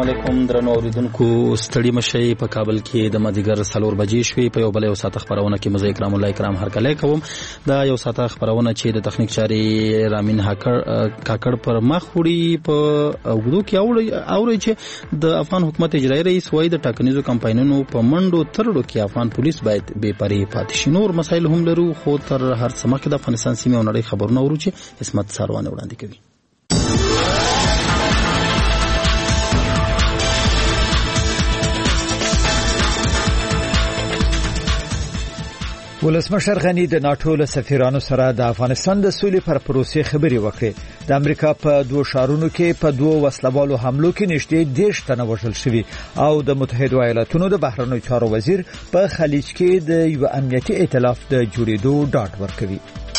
علیکم درنو اوریدونکو، ستړي مشي په کابل کې د مازیګر 4 بجې شوې. په یو بل یو ساعت خبرونه کې مزه اکرام الله اکرام هر کله کوم. دا یو ساعت خبرونه چې د تخنیک چاري رامین کاکړ پر مخ وړي په وګړو کې اوري چې د افغان حکومت اجرایی رئیس وایي د ټاکنیزو کمپاینونو په منډو ترړو کې افغان پولیس باید بې پرې پاتې شي. نور مسایل هم لرو، خو تر هر څه مخکې د افغانستان سیمې او نړۍ خبرونه ورو چې اسمت ساروان وړاندې کوي. ولسمشر غنی د ناتو له سفیرانو سره د افغانستان د سولې پر پروسې خبرې وکړې. د امریکا په 2 ښارونو کې په 2 وسلوالو حملو کې نږدې 10 تنه وژل شوي او د متحده ایالاتونو د بهرنیو چارو وزیر په خلیج کې د یو امنیتي ائتلاف د جوړېدو ډاډ ورکوي.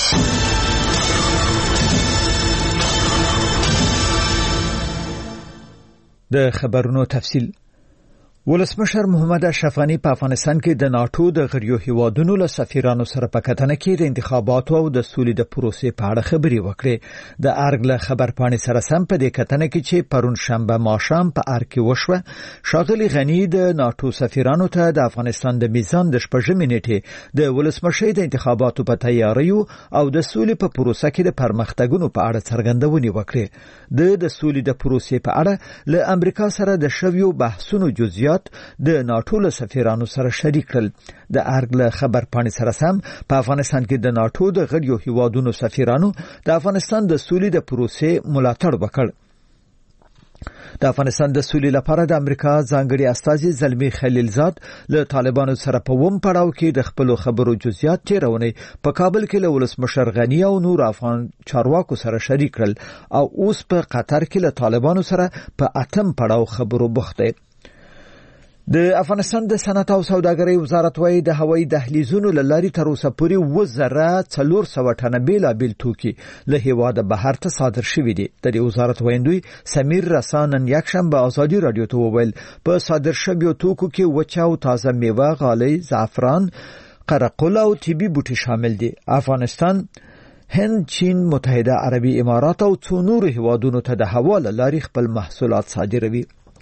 د خبرونو تفصیل. ولسمشر محمد اشرف غنی په افغانستان کې د ناتو د غړیو هیوادونو له سفیرانو سره په کتنه کې د انتخاباتو او د سولې د پروسې په اړه خبرې وکړې. د ارګ له خبرپاڼې سره سم په دې کتنه کې چې پرون شنبه ماښام په ارګ کې وشوه، ښاغلي غنی د ناتو سفیرانو ته د افغانستان د میزان د 6 نیټې د ولسمشر د انتخاباتو په تیاریو او د سولې په پروسه کې د پرمختګونو په اړه څرګندونې وکړې. د سولې د پروسې په اړه له امریکا سره د شویو بحثونو جزئیات د ناتو له سفیرانو سره شریک کړل. د ارګ له خبرپاڼې سره سم په افغانستان کې د ناتو د غړیو هیوادونو سفیرانو د افغانستان د سولې د پروسې ملاتړ وکړ. د افغانستان د سولې لپاره د امریکا ځانګړي استازي زلمی خلیلزاد له طالبانو سره په ووم پړاو کې د خپل خبرو جزئیات تیرونې په کابل کې له ولسمشر غنی او نور افغان چارواکو سره شریک کړل او اوس په قطر کې له طالبانو سره په 8م پړاو خبرو بوخت دی. د افغانستان د صنعت او سوداګرۍ وزارت وايي د هوایي دهلیزونو له لارې تر اوسه پورې 400 ټنه بیلابیل توکي له هیواده بهر ته صادر شوي دي. د دې وزارت وایندوی سمیر رسان نن یکشنبه ازادي رادیو ته وویل په صادر شویو توکو کې وچه او تازه میوه، غالۍ، زعفران، قرقل او طبي بوټي شامل دي. افغانستان، هند، چین، متحده عربي امارات او څو نور هیوادونو ته د هوا له لارې خپل محصولات صادروي.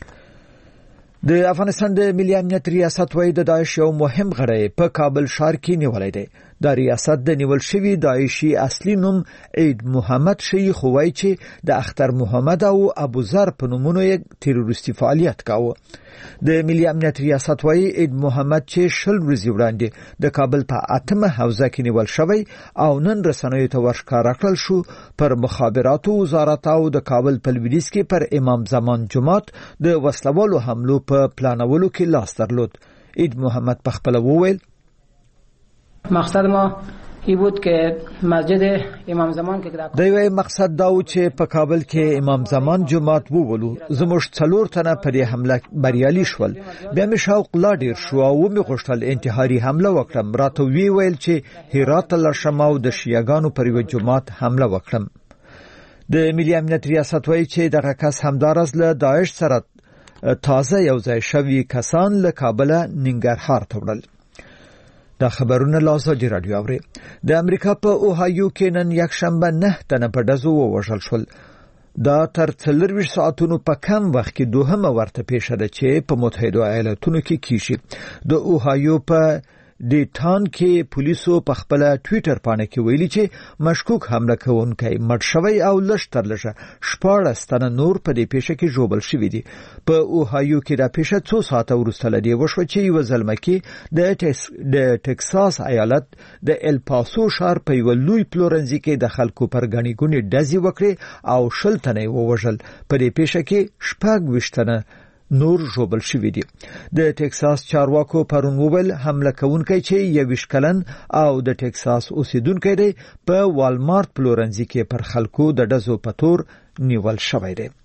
د افغانستان د ملي امنیت ریاست وايي د داعش یو مهم غړی په کابل ښار کې نیولای دی. د ریاست د نیول شوی داعشي اصلي نوم عید محمد شیخ وایي چې د اختر محمد او ابو ذر په نومونو یې تروریستي فعالیت کاوه. د ملي امنیت ریاست وايي عید محمد چې 10 ورځې وړاندې د کابل په 8مه حوزه کې نیول شوی او نن رسنیو ته ورښکاره کړل شو. پر مخابراتو وزارت او د کابل په لویدیځ کې پر امام زمان جماعت د وسلوالو حملو په پلانولو کې لاس درلود. عید محمد په خپل وویل مقصد ما ای بود که مسجد امام زمان کې دوی مقصد دا و چې په کابل کې امام زمان جماعت وولو. زموږ 4 تنه پر حمله بریالي شول. بیا مې شوق لا ډیر شو او مې غوښتل انتحاري حمله وکړم. راته ویل چې هرات له شماو د شیعاګانو پر یو جماعت حمله وکړم. د ملي امنیت ریاست وايي چې دغه کس همدارس له داعش سره تازه یو ځای شوي کسان له کابل ننګرهار ته وړل. دا خبرونه لازم رادیو اوري. د امریکا په اوهایو کې نن یکشنبه 9 تنه په ډزو ووژل شول. دا تر 24 ساعتونو په کم وخت کې دوهمه ورته پیښه ده چې په متحده ایالاتونو کې کیږي. د اوهایو په ډیټان کې پولیسو په خپل ټوئیټر باندې کې ویلي چې مشکوک حمله کوونکی مړ شوی او لږ تر لږه 14 تنه نور په دې پیښه کې ژوبل شوي دي. په اوهایو کې دا پیښه 2 ساعته وروسته لدی وشوه چې یو زلمکی د ټکساس ایالت د ال پاسو ښار په یو لوی پلورنځي کې د خلکو پر غنی ګونی ډزې وکړي او 10 تنه ووژل. په دې پیښه کې 26 تنه نور ژوبل شوي دي. د ټکساس چارواکو پرون وویل حمله کوونکی چې 21 کلن او د ټکساس اوسیدونکی دی په والمارت پلورنځي کې پر خلکو د ډزو په تور نیول شوی دی.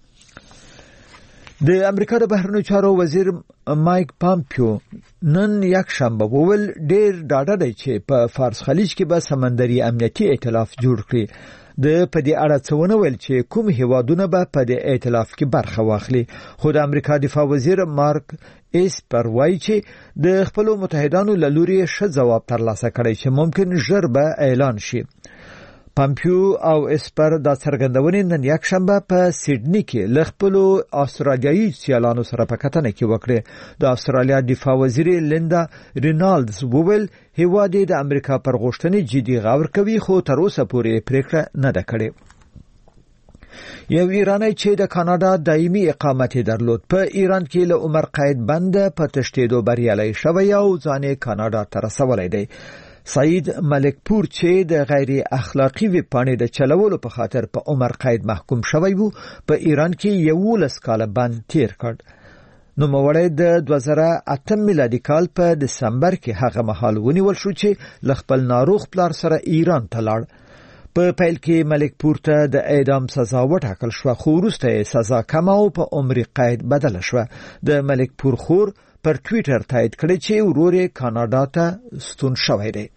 د امریکا د بهرنیو چارو وزیر مایک پامپیو نن یکشنبه وویل ډیر ډاډه دی چې په فارس خلیج کې به سمندري امنیتي ائتلاف جوړ کړي. د په دې اړه څونه ویل چې کوم هیوادونه به په دې ائتلاف کې برخه واخلي. خو د امریکا دفاع وزیر مارک اسپر وایي چې د خپل متحدانو له لوري ښه ځواب ترلاسه کړی چې ممکن ژر به اعلان شي. پامپیو او اسپر د څرګندونې نن یکشنبه په سیډنی کې لخپلو استرالیایي سیالانو سره په کتنه کې وکړه. د استرالیا دفاع وزیر لیندا رینالډز وویل هیواد د امریکا پر غوښتنې جدي غور کوي خو تر اوسه پورې پریکړه نه ده کړې. یو ایرانی چې د کاناډا دایمي اقامت درلود په ایران کې له عمر قید بند په تشدید بریالي شوی او ځانې کاناډا ته رسولی دی. سعید ملکپور چې د غیر اخلاقی ویبپاڼې د چلولو په خاطر په عمر قید محکوم شوی وو په ایران کې 11 کاله بند تیر کړ. نوموړی د 2008 میلادي کال په دسمبر کې هغه مهال ونیول شو چې ل خپل ناروغ پلار سره ایران ته لاړ. په پیل کې ملکپور ته د اعدام سزا وټاکل شو خو وروسته سزا کم او په عمر قید بدل شو. د ملکپور خور پر ټوئیټر تایید کړی چې ورور یې کاناډا ته ستون شوی دی.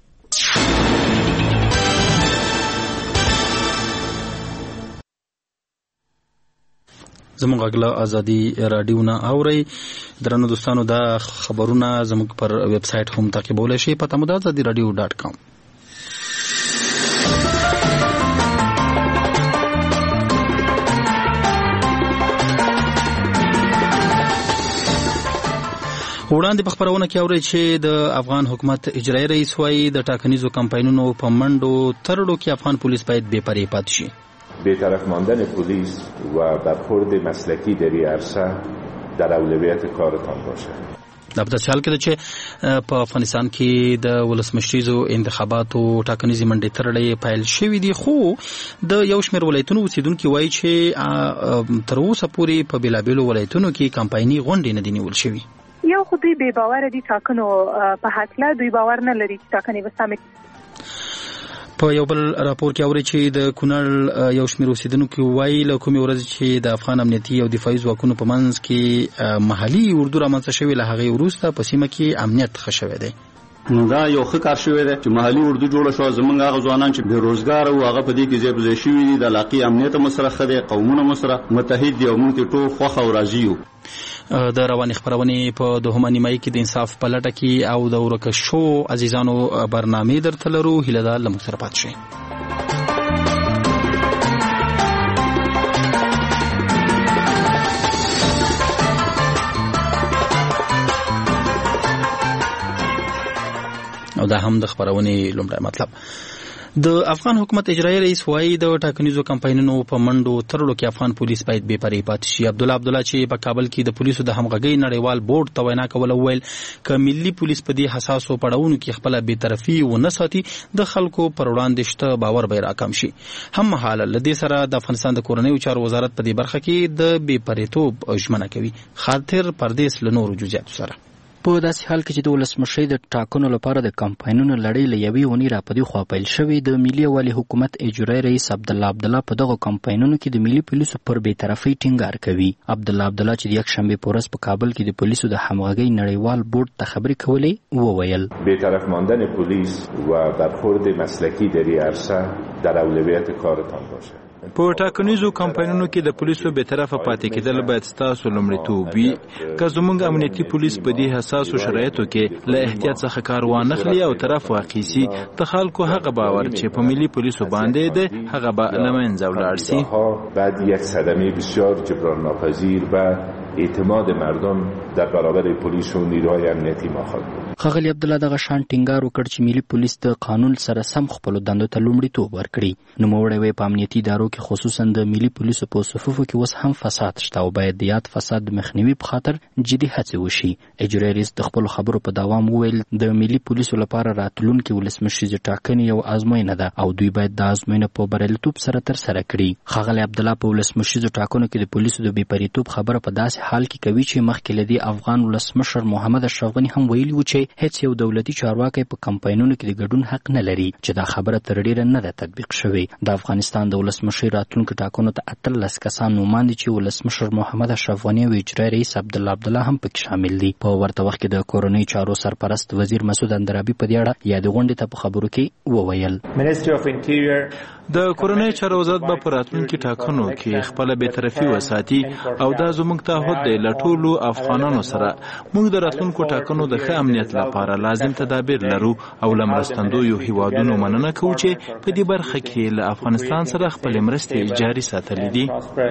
زموږ غږ ازادي رادیو نه اوري. درنو دوستانو دا خبرونه زموږ پر ویب سټ هم تعقیبولای شئ په tamudazadiradio.com. وړاندې په خبرونه کې اوري چې د افغان حکومت اجرایي رئیس وايي د ټاکنیزو کمپاینونو په منډو ترړو کې افغان پولیس باید بے پرې پاتې شي. بی‌طرف ماندن پلیس و برخورد مسلکی در این عرصه در اولویت کارتان باشه. دا په حال کې چې په افغانستان کې د ولسمشریزو انتخاباتو ټاکنیزې منډې ترړې پیل شوې دي خو د یو شمېر ولایتونو اوسیدونکو وایي چې تر اوسه پورې په بیلابیلو ولایتونو کې کمپایني غونډې نه دي نیول شوې. یو خو دوی بے باور دي ټاکنو په حقله دوی باور نه لري چې ټاکنې به سمې. په یو بل راپور کې اوري چې د کونړ یو شمېر اوسیدونکو وایي له کومې ورځې چې د افغان امنیتي او دفاعي ځواکونو په منځ کې محلي اردو رامنځته شوې له هغې وروسته په سیمه کې امنیت ښه شوی دی. نو دا یو ښه کار شوی دی چې محلي اردو جوړه شو. زمونږ هغه ځوانان چې بېروزګار او هغه په دې کې ځای په ځای شوي دي د علاقې امنیت مو سره ښه دی قومونه مو سره متحد دي او موږ ټول خوښ او راضي یو. د رواني خبرونې په دوهمه نیمایي کې د انصاف په لټه کې او د ورکه شو عزیزانو برنامې درته لرو. هیله ده له موږ سره پاتې شئ. او دا هم د خبرونې لومړی مطلب. د افغان حکومت اجرایي رئیس وايي د ټاکنیزو کمپاینونو په منډو ترړو کې افغان پولیس باید بے پرې پاتې شي. عبدالله چې په کابل کې د پولیسو د همغږۍ نړیوال بورډ ته وینا کوله ویل ک ملي پولیس په دې حساسو پړاوونو کې خپل بے طرفي ونه ساتي د خلکو پر وړاندې شته باور به راکم شي. هم مهاله لدې سره د افغانستان د کورنیو چارو وزارت په دې برخه کې د بے پرېتوب ژمنه کوي. خاطر پردیس له نورو جزئیاتو سره په داسې حال کې چې د ولسمشرۍ د ټاکنو لپاره د کمپاینونو لړۍ له یوې اونۍ راپدې خوا پیل شوې د ملي یووالي حکومت اجرایي رئیس عبدالله په دغو کمپاینونو کې د ملي پولیسو پر بېطرفۍ ټینګار کوي. عبدالله چې د یکشنبې په ورځ په کابل کې د پولیسو د همغږۍ نړیوال بورډ ته خبرې کولې وویل بی‌طرف ماندن پلیس و برخورد مسلکی در این عرصه در اولویت کارتان باشه. په ټاکنیزو کمپاینونو کې د پولیسو به طرفه پاتې کېدل باید ستاسو لومړیتوب وي. که زموږ امنیتي پولیس په دې حساسو شرایطو کې له احتیاط څخه کار وانخلي او طرف واخیسي د خلکو هغه باور چې په ملي پولیسو باندې ده هغه به له منځه ولاړ سي. بعد یک صدمه بسیار جبران ناپذیر و اعتماد مردم در برابر پلیس و نیروهای امنیتی ما خواهد بود. ښاغلي عبدالله دغه شان ټینګار وکړ چې ملي پولیس د قانون سره سم خپلو دندو ته لومړیتوب ورکړي. نوموړی وایي په امنیتي ادارو کې خصوصا د ملي پولیسو په صفوفو کې اوس هم فساد شته او باید د یاد فساد د مخنیوي په خاطر جدي هڅې وشي. اجرایي رئیس د خپلو خبرو په دوام وویل د ملي پولیسو لپاره راتلونکي ولسمشریزې ټاکنې یو ازموینه ده او دوی باید د ازموینه په بریالیتوب سره ترسره کړي. ښاغلي عبدالله په ولسمشریزو ټاکنو کې د پولیسو د بې پرېتوب خبره په داسې حال کې کوي چې مخکې له دې افغان ولسمشر محمد اشرف غني هم ویلي و چې هیڅ یو دولتي چارواکی په کمپاینونو کې د ګډون حق نه لري چې دا خبره تر ډیره نه ده تطبیق شوې. د افغانستان د ولسمشر راتلونکو ټاکنو ته 18 کسان نومان دي چې ولسمشر محمد اشرف غني او اجرایي رئیس عبدالله هم پکې شامل دي. په ورته وخت کې د کورنۍ چارو سرپرست وزیر مسعود اندرابي په دې اړه یاد غونډې ته په خبرو کې وویل د کورنۍ چارو وزارت به په راتلونکي ټاکنو کې خپل بېطرفي وساتي او دا زموږ تعهد دی له ټولو افغانانو سره. موږ د راتلونکو ټاکنو د ښه امنیت لپاره لازم تدابیر لرو او له مرستندویو هیوادونو مننه کوو چې په دې برخه کې له افغانستان سره خپل مرستې جاري ساتلې دي.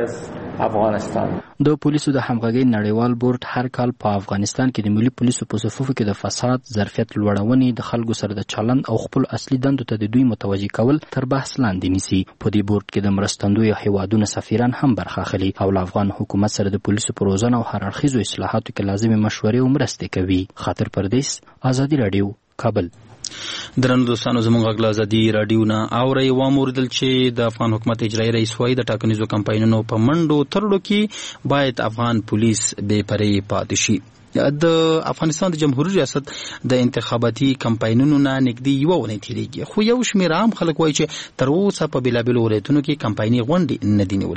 د پولیسو د همغږۍ نړیوال بورډ هر کال په افغانستان کې د ملي پولیسو په صفوفو کې د فساد، ظرفیت لوړونې، د خلکو سره د چلند او خپل اصلي دندو ته د دوی متوجه کول تر بحث لاندې نیسي. په دې بورډ کې د مرستندویو هیوادونو سفیران هم برخه اخلي او له افغان حکومت سره د پولیسو په روزنه او هر اړخیزو اصلاحاتو کې لازمي مشورې او مرستې کوي. خاطر پردیس، آزادي رادیو، کابل. درنو دوستانو، زموږ غږ له ازادي رادیو نه اورئ. واوریدل چې د افغان حکومت اجرایي رئیس وايي د ټاکنیزو کمپاینونو په منډو ترړو کې باید افغان پولیس بې پرې پاتې شي. د افغانستان د جمهوریت ریاست د انتخاباتي کمپاینونو نه نږدې یوه اونۍ تېرېږي، خو یو شمېر عام خلک وایي چې تر اوسه په بېلابېلو ولایتونو کې کمپایني غونډې نه دي نیول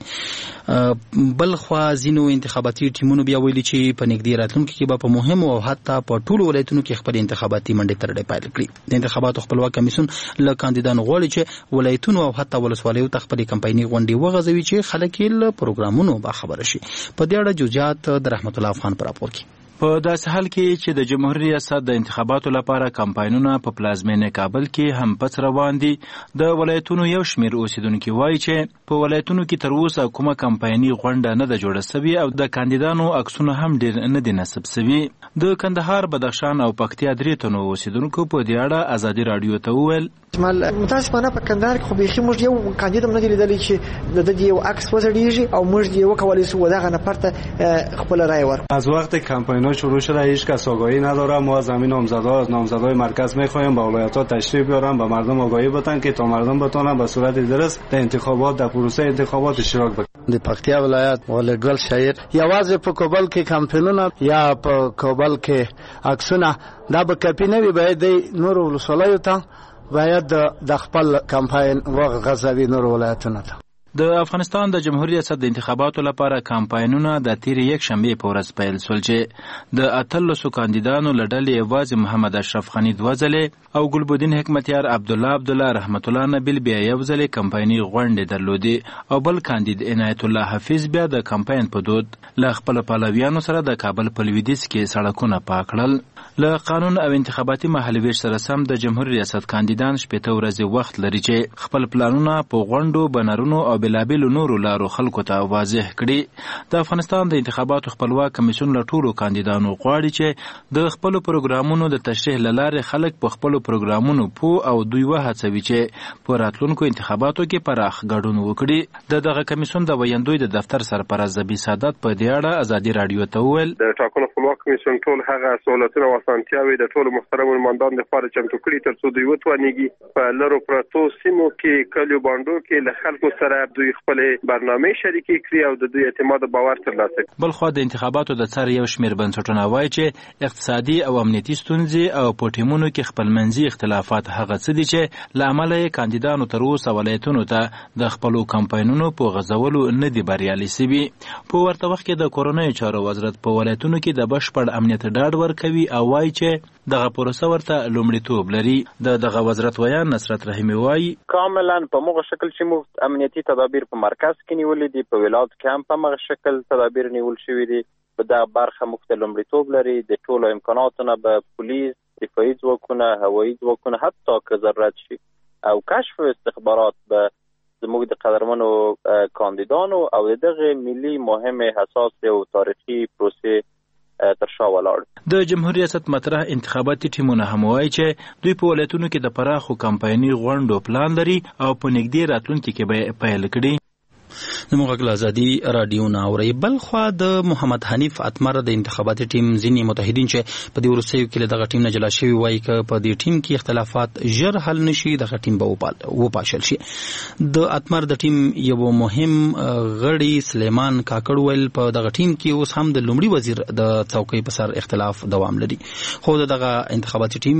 شوې. بل خوا ځینو انتخاباتي ټیمونو بیا ویلي چې په نږدې راتلونکي کې به په مهمو او حتی په ټولو ولایتونو کې خپل انتخاباتي منډې ترړې پیل کړي. د انتخاباتو خپلواک کمیسیون له کاندیدانو غواړي چې ولایتونو او حتی ولسوالیو ته خپلې کمپایني غونډې وغځوي چې خلک یې له پروګرامونو باخبره شي. په دې اړه جزئیات د رحمت الله افغان په راپور کې. په داسې حال کې چې د جمهوریت ریاست د انتخاباتو لپاره کمپاینونه په پلازمینه کابل کې هم پڅ روان دي، د ولایتونو یو شمېر اوسیدونکي وایي چې په ولایتونو کې تر اوسه کومه کمپایني غونډه نه ده جوړه سوې او د کاندیدانو عکسونه هم ډېر نه دي نصب سوي. د کندهار، بدخشان او پکتیا درې تنو اوسیدونکو په دې اړه ازادي رادیو ته وویل متاسفانه په کندهار کې خو بیخي موږ یو کاندید هم نه دی لیدلی چې د دې یو عکس وزړیږي او موږ یې وکولی سو دغه نفر ته خپل رای ورکړو. از وقت کمپاین شروع شده هیچ کس آگاهی نداره. ما از همین نامزدهای مرکز میخوایم به ولایت‌ها تشریف بیارن، به مردم آگاهی بدن که تا مردم بتونن به صورت درست در انتخابات، در پروسه انتخابات اشتراک بکنن. د پکتیا ولایت ولګل شایر یوازې په کوبل کې کمپاینونه یا په کوبل کې عکسونه دا به کپی نه وي، باید نور ولسوالیو ته باید د خپل کمپاین وغځوي نور ولایتونو ته. د افغانستان د جمهوریت ریاست د انتخاباتو لپاره کمپاینونه د تیر یک شنبه په ورځ پیل شول چې د 18 کاندیدانو له ډلې یوازې محمد اشرف غني دوه ځلې او ګلبدین حکمتیار عبدالله رحمت الله نبیل بیا یو ځلې کمپایني غونډې درلودې او بل کاندید عنایت الله حفیظ بیا د کمپاین په دود له خپل پلویانو سره د کابل په لویدیځ کې سړکونه پاک کړل. له قانون او انتخاباتي مهالویش سره سم د جمهوریت ریاست کاندیدان 8 ورځې وخت لري چې خپل پلانونه په غونډو، بنرونو او بلابلو نورو لارو خلکو ته واضح کړي. د افغانستان د انتخاباتو خپلواک کمیسیون له ټولو کاندیدانو غواړي چې د خپل پروګرامونو د تشریح لاره خلک په خپل پروګرامونو پوه او دوی وهڅوي چې په راتلونکو انتخاباتو کې پراخ ګډون وکړي. دغه کمیسیون د ویاندوی د دفتر سرپرست زبی سعادت په دې اړه ازادي رادیو ته وویل د ټاکنو خپلواک کمیسیون ټول هغه سہولتونه او اسانتیاوې د ټولو محترم مندان لپاره چمتو کړي ترڅو دوی وتوانیږي په لرو پرتو سیمو کې کلیو باندو کې له خلکو سره دوی خپل برنامه شریکي کړي او د دوی اعتماد او باور ترلاسه کړي. بل خو د انتخاباتو د څار یو شمېر بنسټونه وایي چې اقتصادي او امنیتي ستونزې او په ټیمونو کې خپلمنځي اختلافات هغه څه دي چې له امله یې کاندیدانو تر اوسه ولایتونو ته د خپلو کمپاینونو په غځولو نه دي بریالي سوي. په ورته وخت کې د کورونایي چارو وزارت په ولایتونو کې د بشپړ امنیت ډاډ ورکوي او وایي چې دغه پروسه ورته لومړیتوب لري. دغه وزارت ویان نصرت رحیمي وایي کاملا په موږ شکل چې موږ امنیتي تدابیر په مرکز کې نیولې دي، په ولایت کې هم په موږ شکل تدابیر نیول شوي دي. په دا برخه موږ لومړیتوب لري. د ټولو امکاناتونه به پولیس، دفاعي ځواکونه، هوایي ځواکونه، حتی که ضرورت شي او کشف استخبارات به زموږ د قدرمنو کاندیدانو او دغه ملي مهم حساس او تاریخي پروسې تر شا ولاړ. د جمهوریت ریاست مطرح انتخاباتي ټیمونه هم وایي چې دوی په ولایتونو کې د پراخو کمپایني غونډو پلان لري او په نږدې راتلونکي کې به پیل کړي. زموږ غږ له ازادي رادیو نه اورئ. بل خوا د محمد حنیف اتمر د انتخاباتي ټیم ځینې متحدین چې په دې وروستیو کې له دغه ټیم نه جلا شوي وایي که په دې ټیم کې اختلافات ژر حل نشي دغه ټیم به وپاشل شي. د اتمر د ټیم یو مهم غړي سلیمان کاکړ ویل په دغه ټیم کې اوس هم د لومړي وزیر د څوکۍ په سر اختلاف دوام لري، خو دغه انتخاباتي ټیم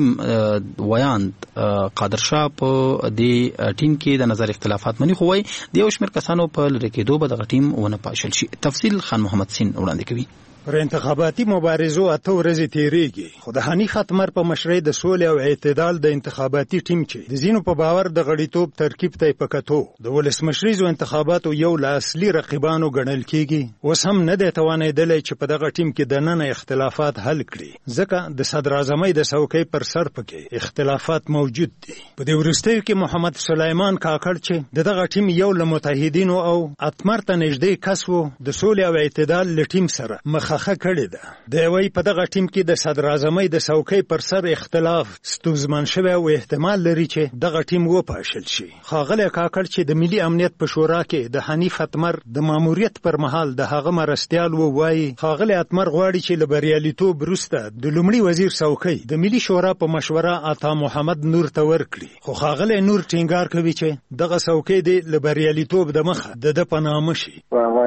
ویاند قادر شاه په دې ټیم کې د نظر اختلافات مني، خو وایي د یو شمېر کسانو په لرې کېدو به دغه ټیم ونه پاشل شي. تفصیل خان محمد سین وړاندې کوي. پر انتخاباتي مبارزو 8 ورځې تیریږي، خو د حنیف اتمر په مشرۍ د سولې او اعتدال د انتخاباتي ټیم چې د ځینو په باور د غړیتوب ترکیب ته په کتو د ولسمشریزو انتخاباتو یو له اصلي رقیبانو ګڼل کیږي، اوس هم نه دی توانېدلی چې په دغه ټیم کې دننه اختلافات حل کړي، ځکه د صدر اعظمۍ د څوکۍ پر سر پکې اختلافات موجود دي. په دې وروستیو کې محمد سلیمان کاکړ چې دغه ټیم یو له متحدینو او اتمر ته نږدې کس و، د سولې او اعتدال له ټیم سره مخه کړی ده. د وی په دغه ټیم کې د صدر اعظمۍ د څوکۍ پر سر اختلاف ستونزمن شوی او احتمال لري چې دغه ټیم وپاشل شي. ښاغلی کاکړ چې د ملي امنیت په شورا کې د حنیف اتمر د ماموریت پر مهال د هغه مرستیال وایي ښاغلی اتمر غواړي چې له بریالیتوب وروسته د لومړي وزیر څوکۍ د ملي شورا په مشوره عطا محمد نور ته ورکړي، خو ښاغلی نور ټینګار کوي چې دغه څوکۍ د له بریالیتوب د مخه د په نامه شي.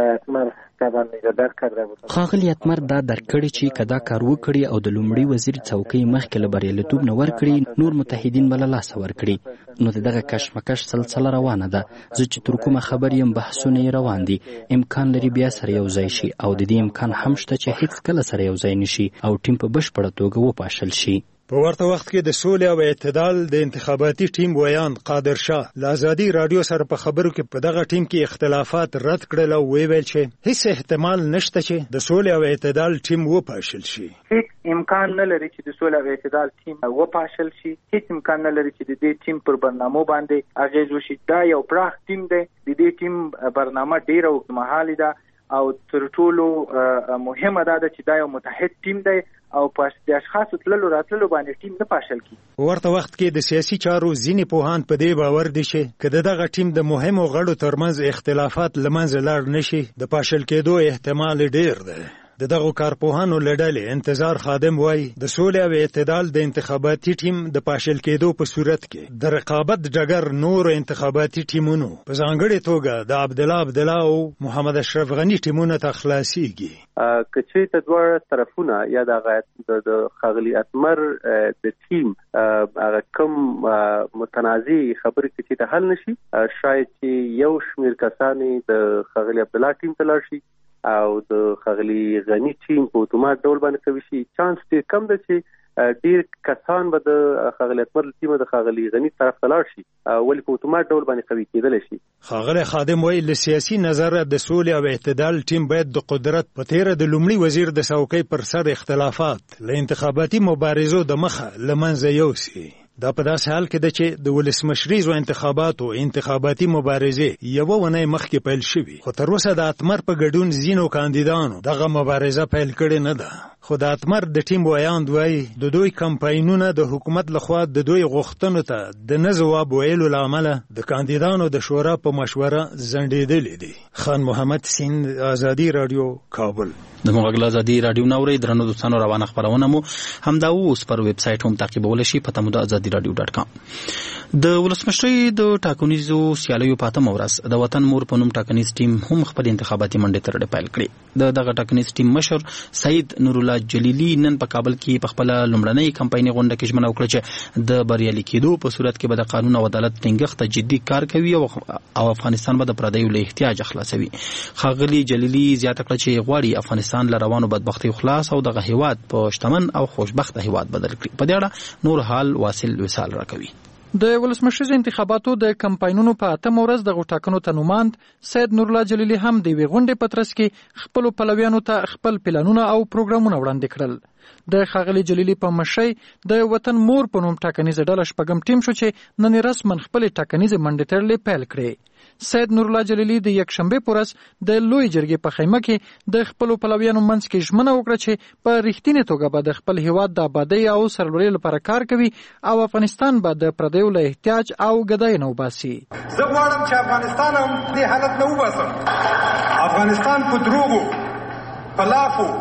ښاغلی اتمر دا درک کړی چې که دا کار وکړي او د لومړي وزیر څوکۍ مخکې له بریالیتوب نه ورکړي، نور متحدین به له لاسه ورکړي، نو دغه کشمکش سلسله روانه ده. زه چې تر کومه خبر یم بحثونه یې روان دي، امکان لري بیا سره یو ځای شي او د دې امکان هم شته چې هیڅ کله سره یو ځای نشي او ټیم په بشپړه توګه وپاشل شي. په ورته وخت کې د سولې او اعتدال د انتخاباتي ټیم ویان قادر شاه له ازادي رادیو سره په خبرو کې په دغه ټیم کې اختلافات رد کړل او ویل چې هیڅ احتمال نشته چې د سولې او اعتدال ټیم وپاشل شي. هیڅ امکان نه لري چې د سولې او اعتدال ټیم وپاشل شي، هیڅ امکان نه لري چې د دې ټیم پر برنامه باندې اغیز وشي. دا یو پراخ ټیم دی، د دې ټیم برنامه ډیره اوږدمهالې ده او تر ټولو مهمه ده چې دا یو متحد ټیم دی او په د اشخاصو تللو راتللو باندې ټیم نه پاشل کی. ورته وخت کې د سیاسي چارو ځینې پوهان په دې باور دي چې که دغه ټیم د مهمو غړو ترمنځ اختلافات له منځه لاړ نشي، د پاشل کېدو احتمال ډیر دی. دغه کارپوهانو لړلې انتظار خادم وای د سولې او اعتدال د انتخاباتي ټیم د پاشل کېدو په صورت کې د رقابت ډګر نور انتخاباتي ټیمونو په ځانګړې توګه د عبدالله او محمد اشرف غنی ټیمونو ته خلاصيږي. کچې ته دوه طرفونه یا د ښاغلي اتمر د ټیم هغه کوم متنازع خبرې چې ته حل نشي، شاید چې یو شمیر کسانې د ښاغلي عبدالله ټیم ته لاړ شي او د ښاغلي غنی ټیم په اتومات ډول باندې کوي شي. چانس ډېر کم ده چې ډېر کسان به د ښاغلي اتمر ټیم د ښاغلي غنی طرف ته لاړ شي، ولې په اتومات ډول باندې قوي کېدلی شي. ښاغلی خادم وایي له سیاسي نظره د سولې او اعتدال ټیم باید د قدرت په تیره د لومړي وزیر د څوکۍ پر سر اختلافات له انتخاباتي مبارزو د مخه له منځه یوسي. دا په داسې حال کې ده چې د ولسمشریزو انتخاباتي مبارزې یوه ونۍ مخکې پیل شوي، خو تر اوسه د اتمر په ګډون ځینو کاندیدانو دغه مبارزه پیل کړې نه ده. خو د اتمر د ټیم ویاند وایي د دوی کمپاینونه د حکومت لخوا د دوی غوښتنو ته د نه ځواب ویلو له امله د کاندیدانو د شورا په مشوره ځنډېدلې دي. خان محمد سین، ازادي رادیو، کابل. د موږ ازادي رادیو نوري درنو دوستانو روانه خبرونه مو همدا اوس پر ویب سټ هم تعقیبول شي په تمو د azadiradio.com. د ولسمشرۍ د ټاکنیزو سیالیو په 8مه ورځ د وطن مور په نوم ټاکنیز ټیم هم خپل انتخاباتي منډې تر پیل کړې. دغه ټاکنیز ټیم مشر سید نور الله جلیلی نن په کابل کې په خپل لومړنۍ کمپایني غونډه کې ژمنه وکړه چې د بریالي کېدو په صورت کې به د قانون او عدالت ټینګښت ته جدي کار کوي او افغانستان به د پردیو له احتیاج خلاصوي. ښاغلي جلیلی زیاته کړه چې غواړي افغانستان له روانو بدبختۍ خلاص او دغه هیواد په شتمن او خوشبخته هیواد بدل کړي. په دې اړه نور حال واصل وصال راکوي. د ولسمشریزو انتخاباتو د کمپاینونو په 8مه ورځ د ټاکنو ته نوماند سید نور الله جلیلی هم د یوې غونډې په ترڅ کې خپلو پلویانو ته خپل پلانونه او پروګرامونه وړاندې کړل. د ښاغلي جلیلی په مشرۍ د وطن مور په نوم ټاکنیزه ډله شپږم ټیم شو چې نن رسماً خپلې ټاکنیزې منډې تړلې پیل کړې. سید نور الله جلیلی د یکشنبې په ورځ د لوی جرګې په خیمه کې د خپلو پلویانو منځ کې ژمنه وکړه چې په رښتینې توګه به د خپل هیواد د آبادۍ او سرلوړۍ لپاره کار کوي او افغانستان به د پردیو له احتیاج او ګدای نه وباسي. زه غواړم چې افغانستان هم دې حالت نه وباسم. افغانستان په دروغو، په لافو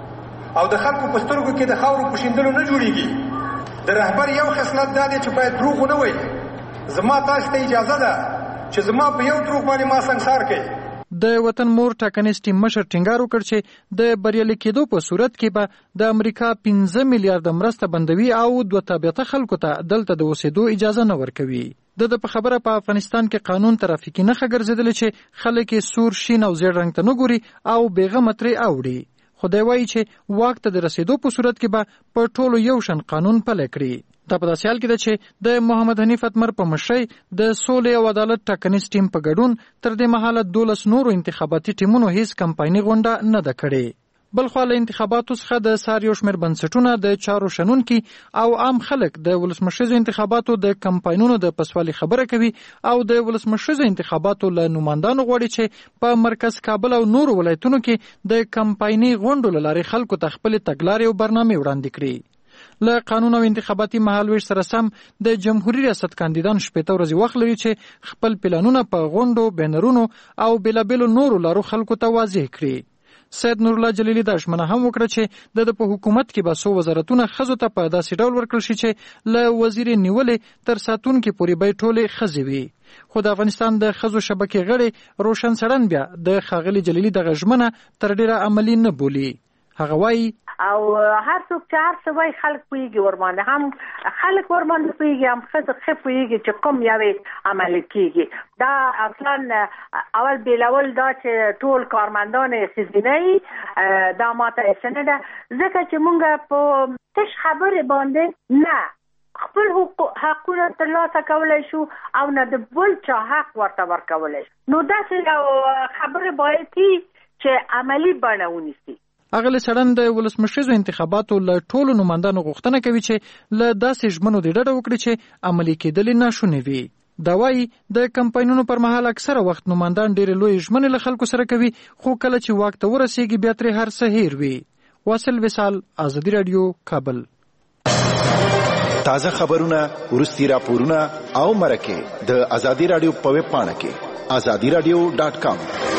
او د خلکو په سترګو کې د خاورو په شیندلو نه جوړیږي. د رهبر یو خصلت دا دی چې باید دروغ ونه وایي. زما تاسو ته اجازه ده چې زما په یو دروغ باندې ما سنګسار کوي. د وطن مور ټاکنیز ټیم مشر ټینګار وکړ چې د بریالي کېدو په صورت کې به د امریکا 15 میلیارډ مرسته بندوي او دوه تابعیت خلکو ته دلته د اوسېدو اجازه نه ورکوي. د په خبره په افغانستان کې قانون ترافیکي نښه ګرځېدلې چې خلک یې سور، شین او زیړ رنګ ته نه ګوري او بېغمه ترې اوړي. خو دی وایي چې واک ته د رسېدو په صورت کې به په ټولو یو شان قانون پلی کړي. دا په داسې حال کې ده چې د محمد حنیف اتمر په مشرۍ د سولې او عدالت ټاکنیز ټیم په ګډون تر دې مهاله 12 نورو انتخاباتي ټیمونو هیڅ کمپایني غونډه نه ده کړې. بلخوا له انتخاباتو څخه د سار یو شمېر بنسټونه د چارو شنونکي او عام خلک د ولسمشریزو انتخاباتو د کمپاینونو د پسوالي خبره کوي او د ولسمشریزو انتخاباتو له نوماندانو غواړي چې په مرکز کابل او نورو ولایتونو کې د کمپایني غونډو له لارې خلکو ته خپلې تګلارې او برنامې وړاندې کړي. له قانون او انتخاباتي مهالویش سره سم د جمهوریت ریاست کاندیدان 18 ورځې وخت لري چې خپل پلانونه په غونډو، بینرونو او بېلابېلو نورو لارو خلکو ته واضح کړي. سید نور الله جلیلی دا ژمنه هم وکړه چې د په حکومت کې به څو وزارتونه ښځو ته په داسې ډول ورکړل شي چې له وزیر نیولې تر ساتونکي پورې به ټولې ښځې وي. خو د افغانستان د ښځو شبکې غړي روشن سړن بیا د ښاغلي جلیلی دغه ژمنه تر ډېره عملي نه بولي. هغه وایي او هر څوک چې هر څه وایي خلک پوهېږي ورباندې، هم خلک ورباندې پوهېږي، هم ښځې ښه پوهېږي چې کوم یوې عملي کېږي. دا اصلا اول بیلول دا چې ټول کارمندان ښځینه دا ماته هېڅ نه ده، ځکه چې مونږ په تش خبرې باندې نه خپل حقونه ترلاسه کولی شو او نه د بل چا حق ورته ورکولی شو. نو داسې یو خبرې باید چې عملي بڼه ونیسي. اغلی سړن د ولسمشریزو انتخاباتو له ټولو نوماندانو غوښتنه کوي چې له داسې ژمنو د ډډه وکړي چې عملي کېدلې ناشونې وي. دا وایي د کمپاینونو پر مهال اکثره وخت نوماندان ډېرې لویې ژمنې له خلکو سره کوي، خو کله چې واک ته ورسېږي بیا ترې هر څه هیر وي. واصل وصال، ازادي راډیو، کابل. تازه خبرونه، وروستي راپورونه او مرکې د ازادي راډیو په ویب پاڼه کې azadiradio.com.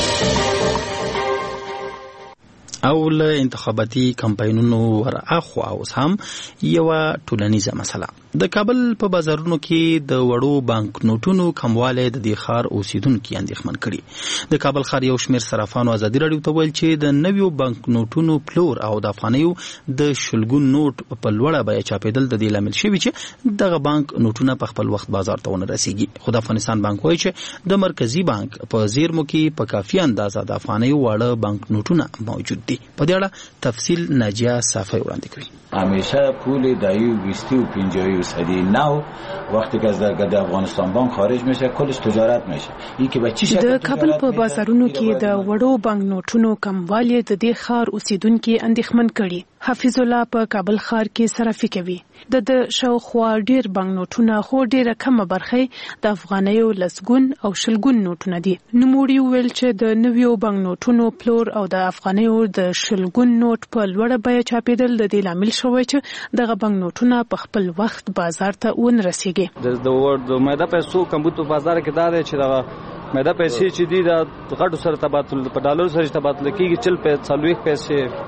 او له انتخاباتي کمپاینونو ورأخوا اوس هم یوه ټولنیزه مسله. د کابل په بازارونو کې د وړو بانک نوټونو کموالی د دې ښار اوسیدونکي اندېښمن کړي. د کابل ښار یو شمېر صرافانو ازادي راډیو ته ویل چې د نویو بانک نوټونو پلور او د افغانیو د شلګون نوټ په لوړه بیه چاپېدل د دې لامل شوي چې دغه بانک نوټونه په خپل وخت بازار ته ونه رسیږي. خو د افغانستان بانک وایي چې د مرکزي بانک په زیرمو کې په کافي اندازه د افغانیو واړه بانک نوټونه موجود دي. په دې اړه تفصیل ناجیه صافی وړاندې کوي. همیشه پول دایو 20 و 50 صدی نو وقتی که از افغانستان بانک خارج میشه کلش تجارت میشه. این که به چی شکل د کابل په بازارونو کې د وړو بانک نوټونو کموالی د دې ښار اوسیدونکو اندېښمن کړي. حفیظ الله په کابل ښار کې صرافي کوي. د شاوخوا ډیر بانک نوټونه خو ډیره کمه برخه د افغانیو لسګون او شلګون نوټونه دي. نوموړي ویل چې د نویو بانک نوټونو پلور او د افغانیو د شلګون نوټ په لوړه بیه چاپېدل د دې لامل شوی چې دغه بانک نوټونه په خپل وخت بازار ته ون رسیږي. د ماده پیسو کمبود په بازار کې دا دی چې دا ماده پیسې چې دي د غټو سره تبادله په ډالر سره تبادله کیږي، 40 پیسې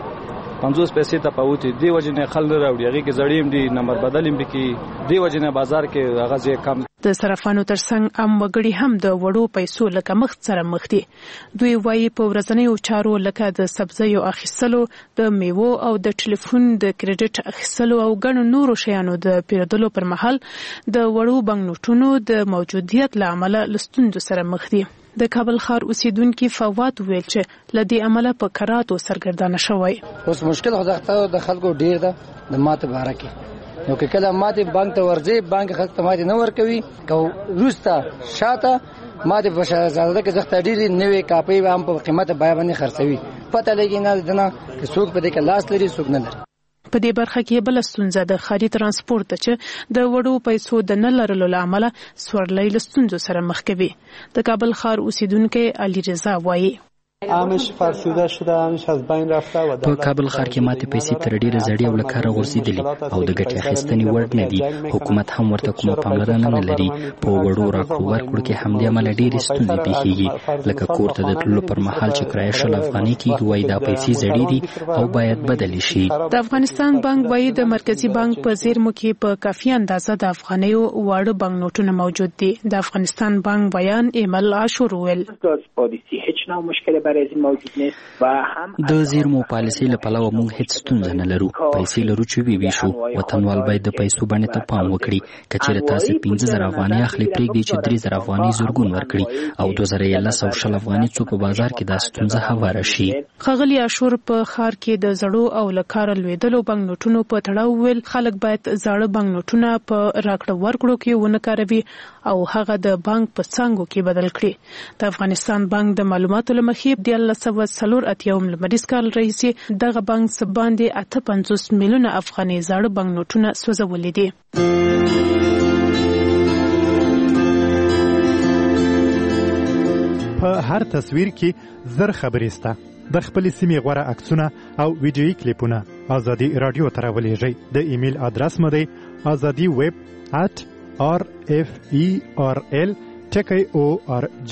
50 پیسې تفاوت دی. وجنه خلک راوړي هغه کې زړیم دي، نمبر بدلیم به کې دی، وجنه بازار کې هغه ځای کم. د صرافانو ترڅنګ عام وګړي هم د وړو پیسو لکه مخت سره مخ دي. دوی وایي په ورځنیو چارو لکه د سبزیو اخیستلو، د میوو او د ټلیفون د کریډټ اخیستلو او ګڼو نورو شیانو د پیرودلو پر مهال د وړو بانک نوټونو د موجودیت له امله له ستونزو سره مخ دي. د کابل ښار اوسیدونکي فواد ویل چې له دې عمله په کراتو سرګردانه شوی. اوس مشکل خو د خلکو ډیر ده د ماته باره کې. نو که کله ماته بانک ته ورځي، بانک خلک ته ماته نه ورکوي، کو روستا شاته ماته په شهزاده کې ځخته ډیری نوې کاپي هم په قیمته بیه باندې خرڅوي. پته لګی نه دنه چې څوک په دې کې لاس لري څوک نه لري. په دې برخه کې بل ستونزه د ښاري ترانسپورت ته چې د وړو پیسو د نه لرلو له امله سورلۍ له ستونزو سره مخ کوي. د کابل ښار اوسیدونکی علي رضا وایي امش فرسوده شده، امش از بین رفته و په کابل ښار کې ماته پیسې تر ډیره زړې او لکاره غورځېدلې او د ګټې اخیستنې وړ نه دي. حکومت هم ورته کومه پاملرنه نه لري. په وړو راکړو ورکړو کې همدې عمله ډېرې ستونزې پیښیږي. لکه کور ته د تللو پر مهال چې کرایه 100 افغانۍ کېږي، وایي دا پیسې زړې دي او باید بدلې شي. د افغانستان بانک وایي د مرکزي بانک په زیرمو کې په کافي اندازه د افغانیو واړه بانک نوټونه موجود دي. د افغانستان بانک بیان ایمل عاشور ویل پالیسی هیچ نوع مشکل بررسی موجود نیست و هم د زیرمو پالیسۍ له پلوه موږ هیڅ ستونزه نه لرو. پیسې لرو چې ویشو. وطنوال باید د پیسو باندې ته پام وکړي. که چېرې تاسو 15,000 افغانۍ اخلي پرېږدئ چې 3,000 افغانۍ زورګون ورکړي او 2010 افغانۍ څو په بازار کې دا ستونزه هواره شي. ښاغلي عاشور په ښار کې د زړو او له کاره لوېدلو بانک نوټونو په تړاو ویل خلک باید زاړه بانک نوټونه په راکړه ورکړو کې ونه کاروي او هغه د بانک په څانګو کې بدل کړي. د افغانستان بانک د معلوماتو له مخې د 1984 لمریز کال راهیسې دغه بانک څه باندې 58 میلیونه افغانۍ زاړه بانک نوټونه سوځولي دي. په هر تصویر کې زر خبرې شته. د خپلې سیمې غوره عکسونه او ویډیویي کلیپونه ازادي رادیو ته راولېږئ. د ایمیل ادرس مو دی azadiweb@referl.org.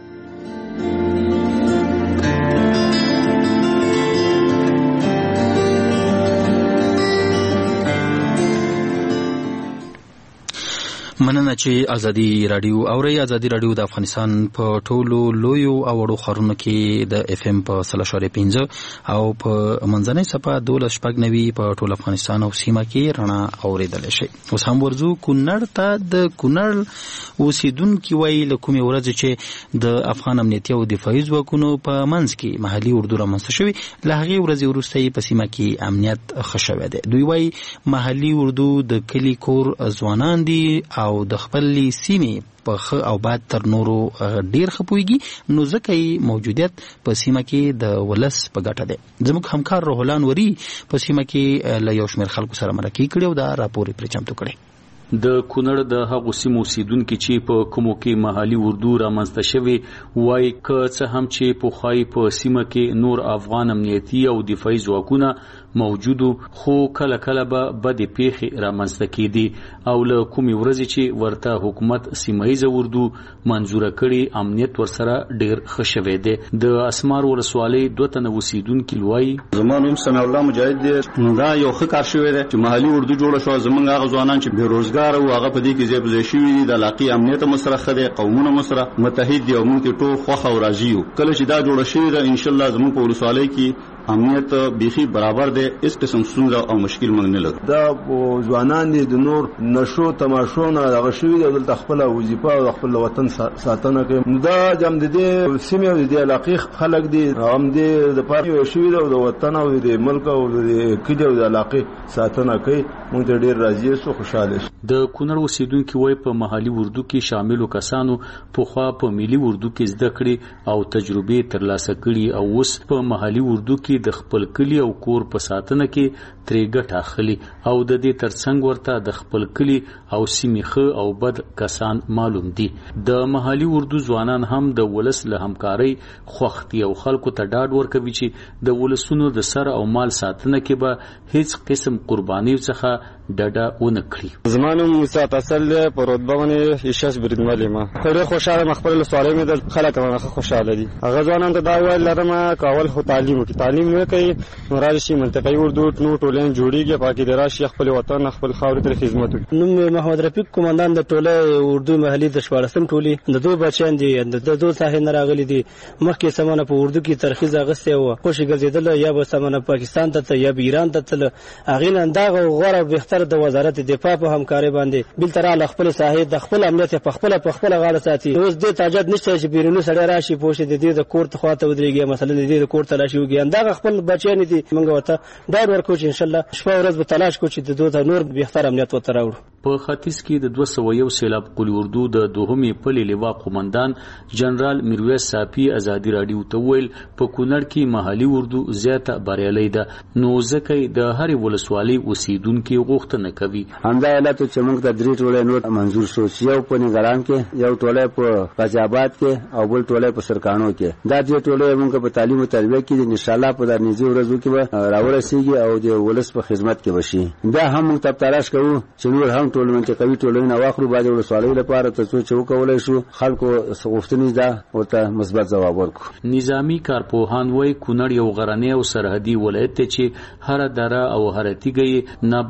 مننه چې ازادي رادیو اوري. ازادي رادیو د افغانستان په ټولو لویو او وړو ښارونو کې د اف ام په 3.5 او په منځنۍ صفه 12.9 په ټول افغانستان او سیمه کې رڼا اوریدل شي. اوس هم ورزو کونړ ته. د کونړ اوسیدونکو وایي له کومې ورځې چې د افغان امنیتي او دفاعي ځواکونو په منځ کې محلي اردو رامنځته شوی، له هغې ورځې وروسته په سیمه کې امنیت ښه شوی دی. دوی وایي محلي اردو د کلي کور ځوانان دي او د خپلې سیمې په ښه او بد تر نورو ډیر ښه پوهیږي، نو ځکه یې موجودیت په سیمه کې د ولس په ګټه دی. زموږ همکار روح الله نوري په سیمه کې له یو شمېر خلکو سره مرکې کړي او دا راپور یې پرې چمتو کړی. د کونړ د هغو سیمو اوسیدونکي چې په کومو کې محلي اردو رامنځته شوې وایي که څه هم چې پخوای په سیمه کې نور افغان امنیتي او دفاعي ځواکونه موجودو، خو کله کله به بدې پیښې رامنځته کېدې او له کومې ورځې چې ورته حکومت سیمهیزه اردو منظوره کړي امنیت ورسره ډېر ښه شوی دی. د اسمار ولسوالۍ 2 تنه اوسیدونکي وایي زما نوم سمیع الله مجاهد دی. دا یو ښه کار شوی دی چې محلي اردو جوړه شوه. زموږ هغه ځوانان چې بېروزګار او هغه په دې کې ځای په ځای شوي دي، د علاقې امنیت هم سره ښه دی، قومونه هم سره متحد دي او موږ ټول خوښه او راضي یو. کله چې دا جوړه شوې ده انشاءالله زموږ په ولسوالۍ کې امنیت بیخي برابر دی، هیڅ قسم ستونزه او مشکل موږ نه لرو. دا ځوانان دي د نور نشو تماشو نه دغه شوي دي، دلته خپله وظیفه او خپل وطن ساتنه کوي. دا جام د دې سیمې او د دې علاقې خلک دي، هم دې د پاره شوي دي او د وطن او د ملک او د کلي او د علاقې ساتنه کوي. موږ ته ډېر راضي یو، خوشاله شو. د کونړ اوسیدونکي وایي په محلي اردو کې شاملو کسانو پخوا په ملي اردو کې زده کړې او تجربې ترلاسه کړي او اوس په محلي اردو کې د خپل کلی او کور په ساتنه کې ترې ګټه اخلي او د دې ترڅنګ ورته د خپل کلی او سیمې ښه او بد کسان معلوم دي. د محلي اردو ځوانان هم د ولس له همکارۍ خوښ دي او خلکو ته ډاډ ورکوي چې د ولسونو د سر او مال ساتنه کې به هیڅ قسم قرباني څخه ډډه ونه کړي. زما نوم موسی فیصل دی، په رتبه باندې ایشاس بریدمل یم. ډېر خوشاله یم، خپل ولسوالۍ مې د خلک باندې خوشاله دي. هغه ځوانان ته دا ویل لرم کول خو تعلیم وکړي، تعلیم نه کوي نو راشي منطقي اردو نو ټولنه جوړیږي، پاکي د راشي خپل وطن خپل خاورې ته خدمت وکړي. نوم محمد رفیق قومندان د ټوله اردو محلي د 14م ټولي د دوه بچیان دي، د دوه ساحل نه راغلي دي. مخکې سمونه په اردو کې ترخیص اغسته او خوشي ګرځیدل، یا به سمونه پاکستان ته یا به ایران ته تل اغین انداغه غوړه بهتر د وزارت دفاع په همکاري باندې بل تر له خپل ساحل د خپل امنیت په خپل غاړه ساتي. اوس د تاجد نشته چې بیرونی سړی راشي پوښتې د دې د کور ته خواته ودرېږي، مثلا د دې د کور ته راشي وګي انداغه خپل بچیان دي. موږ وته ډاډ ورکو چې ان شاء الله شپه ورځ به تلاش کوو چې د دوه نور بهتر امنیت وته راوړو. په ختیځ کې د 201 سیلاب قلی اردو د دوهمې پلې لواء قومندان جنرال میرویس صافي ازادي رادیو ته ویل په کونړ کې محلي اردو زیاته بریالۍ ده، نو ځکه د هرې ولسوالۍ اوسیدونکي غوښتنه کوي. همدا علت چې موږ ته 3 ټولې نور منظور شو، یو په نگران کې، یو ټولې په غازی آباد کې او بل ټولې په سرکانو کې. دا 2 ټولې موږ په تعلیم او تربیه کې ان شاء الله په درنځي ورځو کې به راورسیږي او د ولس په خدمت کې وشي. بیا هم موږ تلاش کوو چې نور هم ټول منطقوي ټولنه واخلو باندې ولسوالۍ لپاره ترڅو چې وکولای شو خلکو غوښتنې ده ورته مثبت ځواب ورکړو. نظامی کارپوهان وایي کونړ یو غرنی او سرحدي ولایت دی چې هر دره او هر تیږه نابلدو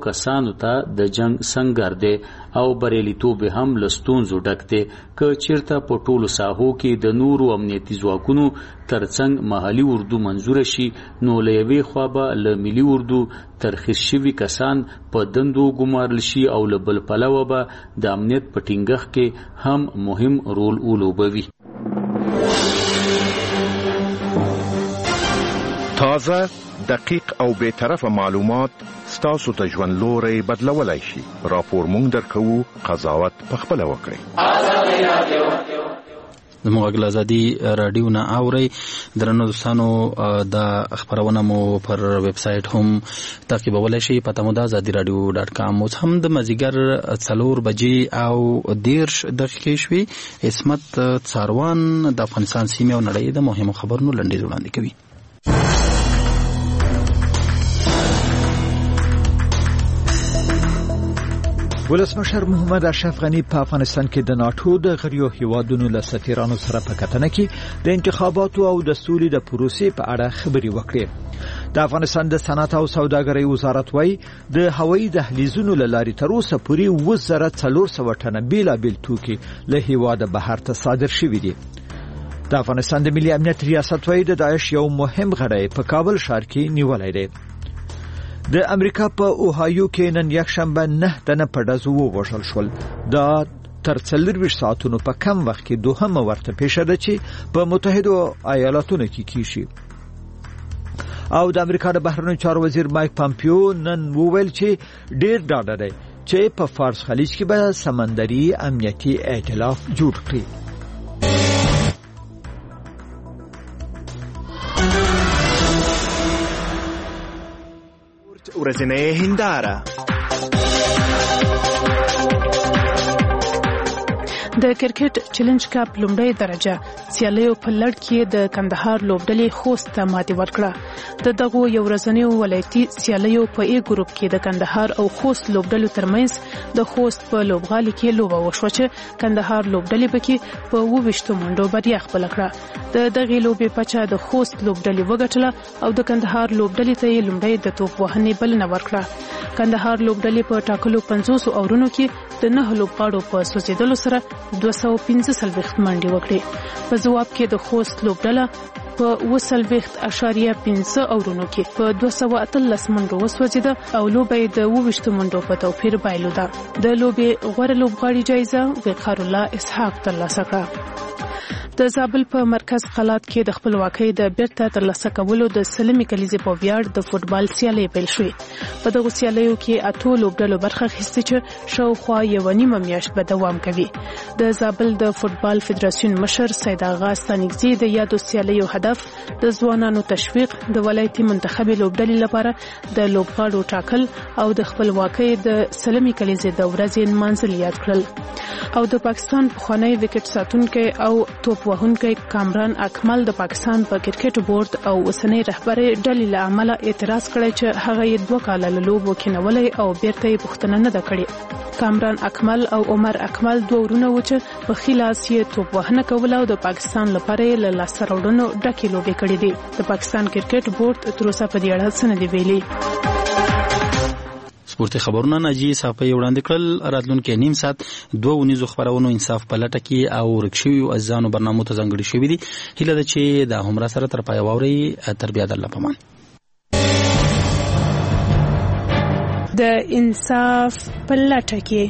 کسانو ته د جنگ سنگر دی او بریالیتوب هم لستونزو ډک دی که چیرته په ټولو ساحو کې د نورو امنیتي ځواکونو ترڅنګ محلي اردو منظور شي نو له یوې خوا به له ملي اردو ترخیص شوي کسان په دندو ګمارل شي او له بل پلوه به د امنیت په ټینګښت کې هم مهم رول ولوبوي. تازه، دقیق او بی‌طرفه معلومات ستاسو ته ژوند لوري بدلولای شي. راپور مونږ درکوو، قضاوت پخپله وکړئ. زموږ غږ ازادي رادیو نه اوري. درنو دوستانو د خبرونه مو پر ویب سټ هم تعقیبولای شئ. پته مو د azadiradio.com. اوس هم د مازیګر 4 بجې او 10 دقیقې شوي. عصمت څاروان د افغانستان سیمې او نړۍ د مهمو خبرونو لنډیز وړاندې کوي. ولسمشر محمد اشرف غنی په افغانستان کې د ناتو د غړیو هیوادونو له سفیرانو سره په کتنه کې د انتخاباتو او د سولې د پروسې په اړه خبرې وکړې. د افغانستان د صنعت او سوداګرۍ وزارت وايي د هوایي دهلیزونو له لارې تر اوسه پورې 2400 ټنه بیلابیل توکي له هیواده بهر ته صادر شوي دي. د افغانستان د ملي امنیت ریاست وايي د داعش یو مهم غړی په کابل ښار کې نیولای دی. د امریکا په اوهایو کې نن یکشنبه 9 تنه په ډزو ووژل شول. دا تر 24 ساعتونو په کم وخت کې دوهمه ورته پیښه ده چې په متحده ایالاتونو کې کیږي. او د امریکا د بهرنیو چارو وزیر مایک پامپیو نن وویل چې ډیر ډاډه دی چې په فارس خلیج کې به سمندري امنیتي ائتلاف جوړ کړي. ورځنۍ هنداره د کرکټ چیلنج کپ لومړی درجه سیالیو په لړ کې د کندهار لوبډلې خوست ته ماتې ورکړه. د دغو یو ورځنیو ولایتي سیالیو په ای ګروپ کې د کندهار او خوست لوبډلو ترمنځ د خوست په لوبغالي کې لوبه وشوه چې کندهار لوبډلې پکې په 22 منډو بریا خپل کړه. د دغې لوبې پچا د خوست لوبډلې وګټله او د کندهار لوبډلې ته لومړی د توپ وهنې بلنه ورکړه. کندهار لوبډلې په ټاکلو 50 اورونو کې د 9 لوبغاړو په سوځیدلو سره 215 منډې وکړې. په جواب کې د خوست لوبډله په 20.5 اورونو کې په 213 منډو وسوځیده او لوبې د 22 منډو په توپیر بایلوده. د لوبې غوره لوبغاړي جایزه وقار الله اسحاق ترلاسه کړه. د زابل په مرکز قلات کې د خپلواکۍ د بیرته ترلاسه کولو د سلمي کلیزې په ویاړ د فوتبال سیالۍ پیل شوې. په دغه سیالیو کې اته لوبډلو برخه اخیستې چې شاوخوا یو نیمه میاشت به دوام کوي. د زابل د فوتبال فدراسیون مشر سید آغا ستانګزی د یادو سیالیو هدف د ځوانانو تشویق، د ولایتي منتخب لوبډلې لپاره د لوبغاړو ټاکل او د خپلواکۍ د سلمي کلیزې د ورځې نمانځل یاد کړل. او د پاکستان پخوانی وکټ ساتونکی او توپ وهونکی کامران اکمل د پاکستان په کرکټ بورډ او اوسنۍ رهبرۍ ډلې له امله اعتراض کړی چې هغه یې 2 کاله له لوبو کېنولی او بیرته یې پوښتنه نه ده کړې. کامران اکمل او عمر اکمل 2 ورونه و چې په خلاص یې توپ وهنه کوله او د پاکستان لپاره یې له لاسته راوړنو ډکې لوبې کړې دي. د پاکستان کرکټ بورډ تر اوسه په دې اړه څه نه دی ویلي. سپورتي خبرونه ناجی صافي وړاندې کړل. راتلونکي نیم ساعت 2 ونیزو خبرونو انصاف په لټه کې او رکشوي ازانو برنامو ته ځانګړي شوې دي. هیله ده چې دا همرا سره تر پای واوري. تر بیا د الله پامان. د انصاف په لټه کې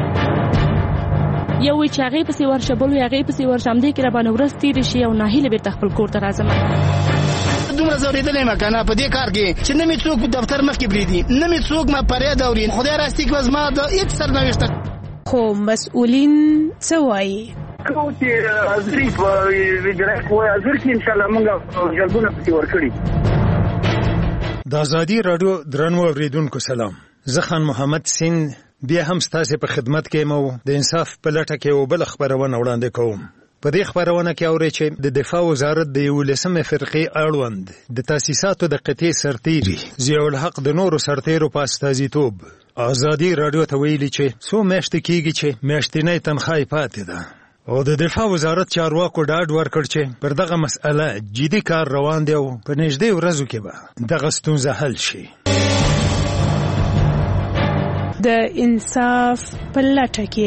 یو وی چې هغه پسې ورشه بل وی هغه پسې ورشم دې کې را باندې ورځ تیر شي او ناهیله به خپل کور ته راځم. دومره زوریدلې ما کنه په دې کار کې چې نه می څوک دفتر مخ کې بریدي، نه می څوک ما پرې دوري. خدای راستي کې وزما د هیڅ سرنوشت خو مسؤلین څه وایي؟ کوتي ازري په ویډرک وای ازر کې ان شاء الله موږ جلبونه پتی ورکړي. د ازادي رادیو درنو اوریدونکو سلام. زه خان محمد سین بیا هم ستاسو په خدمت کې مو د انصاف په لټه کې او بل خبرونه وړاندې کوم. په دې خبرونه کې اوري چې د دفاع وزارت د 11مې فرقې اړوند د تاسیساتو د قطعي سرتیري ضیاء الحق د نورو سرتیرو په استازیتوب ازادي رادیو ته ویلي چې څو میاشتې کېږي چې میاشتنۍ تنخواه پاتې ده او د دفاع وزارت چارواکو ډاډ ورکړ چې پر دغه مسأله جدي کار روان دی او په نږدې ورځو کې به دغه ستونزه حل شي. د انصاف په لټه کې.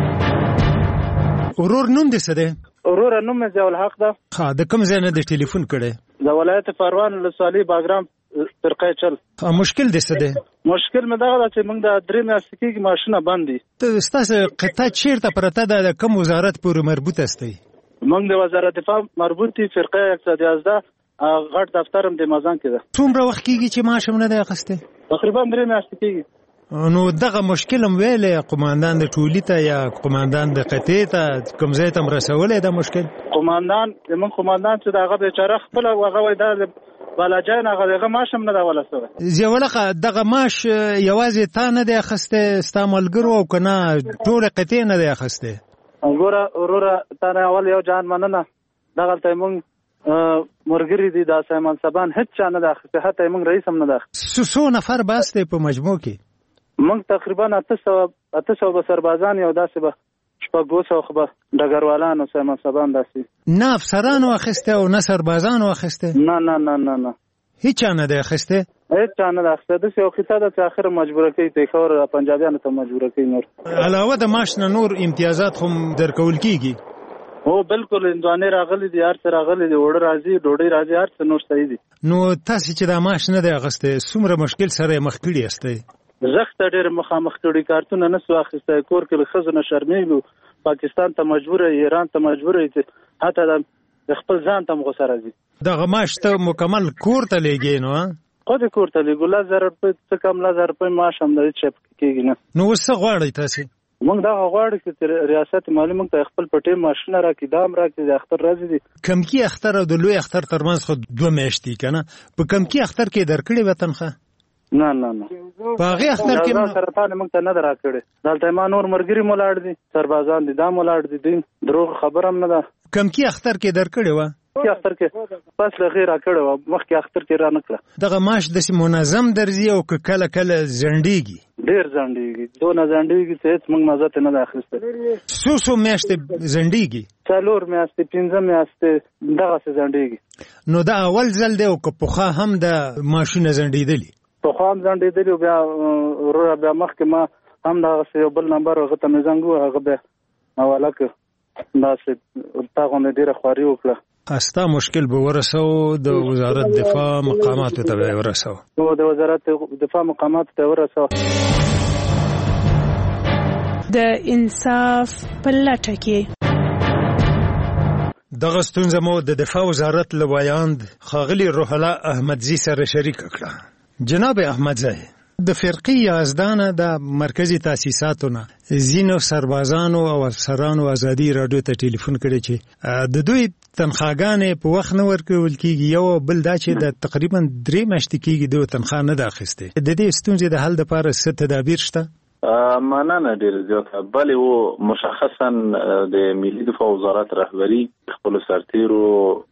ورور نوم دې څه دی؟ ورور نوم مې ضیاء الحق ده. ها د کوم ځای نه د ټلیفون کړي؟ د ولایت پروان ولسوالۍ باګرام فرقه چل. مشکل دې څه دی؟ مشکل مې دا ده چې موږ د 3 میاشتې کېږي ماشینه بند دي. ته ستاسو قطعه چیرته پرته ده؟ د کوم وزارت پورې مربوط استئ؟ موږ د وزارت دفاع مربوط دي فرقه 111 غټ دفتر هم د مازان کې ده. څومره وخت کېږي چې معاش هم نه دی اخیستی؟ تقریبا 3 میاشتې کېږي. نو دغه مشکل هم ویلې قوماندان د ټولي ته یا قوماندان د قطعې ته کوم ځای ته رسولی دا مشکل؟ زموږ قوماندان چې د هغه بیچاره خپله هغه وایي دا بالاجان هغه معاش هم نه دی وله. ضیاءالحق دغه معاش یوازې تا نه دی اخیستی ستا ملګرو او که نه ټولې قطعې نه دی اخیستی؟ ګوره وروره تا نه اول یو جان مننه. دغلته موږ مرګري دي د سیمان سبان هیڅ چا نه دی اخیستی، حتی موږ رئیس هم نه دی اخیستی. څو نفر بس دی په مجموع کې؟ موږ تقریبا 800 به سربازان یو داسې به 600 خو به ډګروالانو سیمان سبان داسې. نه افسرانو اخیستی او نه سربازانو اخیستی؟ نه نه نه نه نه هیڅ چا نه دی اخیستی؟ هیڅ چا نه دی اخیستی. داسې یو قصه ده چې آخر مجبوره کوي پېښور پنجابیانو ته مجبوره کوي. نور علاوه د معاش نه نور امتیازات هم درکول کېږي؟ هو بالکل هندوانې راغلي دي، هر څه راغلي دي، اوړه راځي، ډوډۍ راځي، هر څه نور صحیح دي. نو تاسې چې دا معاش نه دی اخیستی څومره مشکل سره یې مخ کړي یاستئ؟ زخته ډېر مخامخ کړي، کارتونه نه سو اخیستی، کور کې له ښځو نه شرمېږو، پاکستان ته مجبوره یې، ایران ته مجبوره یې، حتی د خپل ځان ته هم غوسه راځي. دغه معاش ته مکمل کور ته لیږې نو؟ خو دې کور ته لیږو 10,000 روپۍ څه کم 10,000 روپۍ معاش هم د هېڅ شی پکې کېږي نه. نو اوس څه غواړئ تاسې؟ موږ دغه غواړو چې ریاست مالي موږ ته خپل په ټیم ماشینه راکړي، دا هم راکړي، د اختر ورځې دي. کمکي اختر او د لوی اختر ترمنځ خو 2 میاشتې که نه؟ په کمکي اختر کې درکړې وه تنخواه؟ نه نه نه په هغې اختر کې سرطان موږ ته نه ده راکړې. دلته ما نور ملګري مو لاړ دي، سربازان دي، دا مو لاړ دي، دوی دروغ خبره هم نه ده. کمکي اختر کې درکړې وه؟ اختر کې پس له غیر راکړې وه، مخکې اختر کې را نه کړه. دغه معاش داسې منظم درځي او که کله کله ځنډېږي؟ ډېر ځنډېږي، دونه ځنډېږي چې هېڅ موږ مزه ته نه ده اخیستی. څو میاشتې ځنډېږي؟ 4 میاشتې 5 میاشتې دغسې ځنډېږي. نو دا اول ځل دی او که پخوا هم د معاشونه ځنډېدلي؟ پخوا هم ځنډېدلي، بیا وروره بیا مخکې ما هم دغسې یو بل نمبر هغه ته مې زنګ ووهه، هغه بیا حواله کړ، داسې تا غوندې ډېره خواري وکړه. ستا مشکل به ورسو د وزارت دفاع مقاماتو ته به ورسو؟ د وزارت دفاع مقاماتو ته ورسو. د انصاف په لټه کې. دغه ستونزه مو د دفاع وزارت له وایاند ښاغلي روح الله احمدزي سره شریکه کړه. جناب احمدزي، د فرقې 11 د مرکزی تاسیساتو نه ځینو سربازانو او افسرانو ازادي رادیو ته ټلیفون کړی چې د دوی تنخواګانې په وخت نه ورکول کېږي، یو بل دا چې د تقریبا 3 میاشتې کېږي دوی تنخوا نه ده اخیستې. د دې ستونزې د حل لپاره څه تدابیر شته؟ مننه ډېر زیاته. بلې و مشخصا د ملي دفاع وزارت رهبری خپل سرتیرو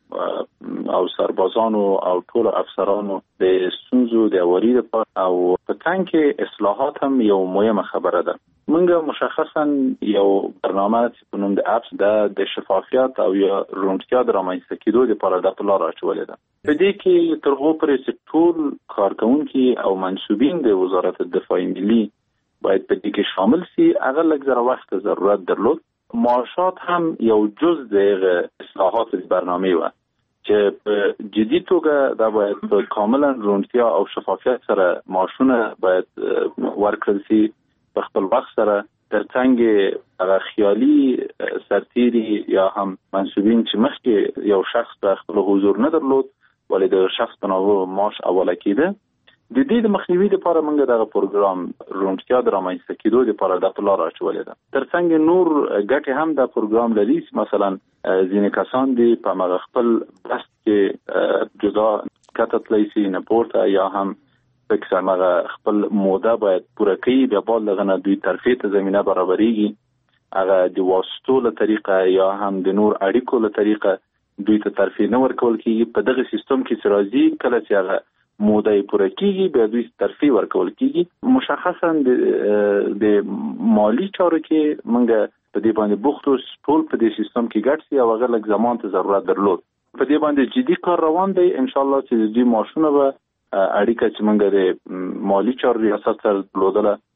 او سربازانو او ټول افسرانو د ستونزو د اوري لپاره او په تنګ کې اصلاحات هم یو مهمه خبره ده. موږ مشخصا یو برنامه چې په نوم د اپس د شفافیت او یا روڼتیا د رامنځته کېدو لپاره د پلان راچولې ده. په دې کې تر هغو پورې چې ټول کارکونکي او منسوبین د وزارت دفاع ملي باید په دې کې شامل سي. هغه لږ ذره وخت ضرورت درلود. معاشات هم یو جز د اصلاحات برنامه و چې په جدي توګه دا باید په کاملا روڼتیا او شفافیت سره معاشونه باید ورکړل سي. په خپل وخت سره ترڅنګ هغه خیالي سرتیري یا هم منسوبین چې مخکې یو شخص په خپل حضور نه درلود ولې د شخص په نوو معاش اوله کېده. د دې د مخنیوي لپاره موږ دغه پروګرام روڼتیا د رامنځته کېدو لپاره د پلان راچولې ده. ترڅنګ نور ګټې هم د پروګرام لري. مثلا ځینې کسان دي په مغه خپل بست کې جدا کتتلی سي نه پورته یا هم پکې مغه خپل موده باید پوره کړي، بیا بعد لغنه دوی ترفیع ته زمينه برابرېږي. هغه د واسطو له طریقه یا هم د نور اړیکو له طریقه دوی ته ترفیع نه ورکول کېږي. په دغه سیستم کې چې راځي کله چې هغه موده پوره کېږي بیا دوی ترفیع ورکول کېږي. مشخصا د مالی چارو کې موږ په دې باندې بوختوس ټول په دې سیستم کې ګډ سي او هغه لږ زمان ته ضرورت درلود. په دې باندې جدي کار روان دی. ان شاء الله چې دې ماشونه به اړیکه چې موږ د مالی چارو ریاست سره درلودله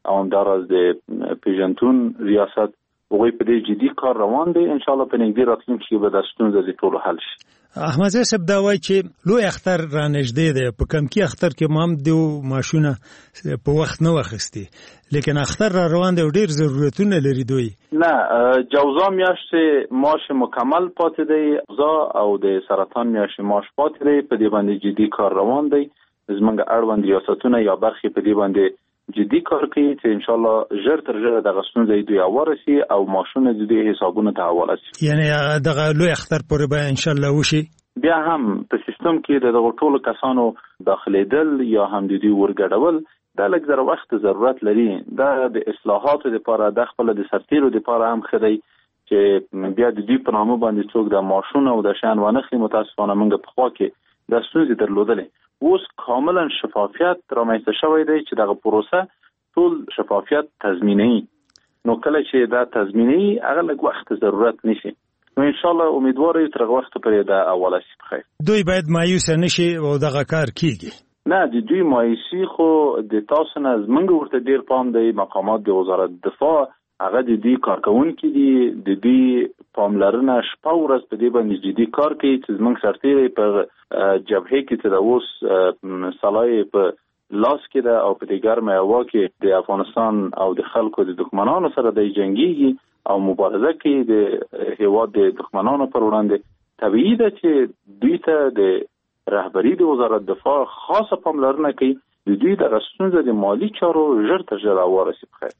او همداراز د پیژنتون ریاست وګړي په دې جدي کار روان دي. ان شاء الله په نږدې راتلونکي کې به د ستونزې ټول حل شي. احمد صاحب دا وایي چې لوی اختر را نږدې دی، په کمکی اختر کې مام دیو ماشونه په وخت نه واخستي، لیکن اختر را روان دی او ډیر ضرورتونه لري دوی. نه جوزا میاشت ماش مکمل پاتې دی، جوزا او د سرطان میاشت ماش پاتې دی، په دې باندې جدي کار روان دی. زمونږ اړوند ریاستونه یا برخې په دې باندې جدي کار کوي چې ان شاء الله ژر تر ژره د غسنونو دوی اورسي او ماشونه د دې حسابونو ته حواله شي. یعنی دغه لوی اختر پورې به ان شاء الله وشي. بیا هم په سیستم کې د ټولو کسانو داخليدل یا هم د دې ورګډول دا لږ زره وخت ضرورت لري. دا د اصلاحاتو لپاره د خپل د سرتیرو لپاره هم خدای چې بیا د دې په نامه باندې څوک د ماشونه او د شان ونخلي. متاسفانه موږ په خوا کې د ستونزې درلودلې. اوس کاملا شفافیت رامنځته شوی دی چې دغه پروسه ټول شفافیت تضمینوي. نو کله چې دا تضمینوي هغه لږ وخت ضرورت نشي. نو ان شاء الله امیدوار یو تر وخت پورې دا اوله شي بخیر. دوی باید مایوس نشي او دغه کار کیږي. نه د دوی مایوسي خو د تاسو نه زمونږ ورته ډیر پام دی. مقامات د وزارت دفاع هغه د دې کارکونکي دي، د دې پاملرنه شپه ورځ په دې باندې جدي کار کوي چې زمونږ سرتیري په جبهه کې تر اوس صلاحي په لاس کې ده او په دې ګرمه هوا کې د افغانستان او د خلکو د دښمنانو سره د جنگيږي او مبارزه کوي د هیواد د دښمنانو پر وړاندې. طبيعي ده چې دوی ته د رهبری د وزارت دفاع خاصه پاملرنه کوي. د دوی د ستونزو د مالی چارو ژر تر ژره ورسي بخیر.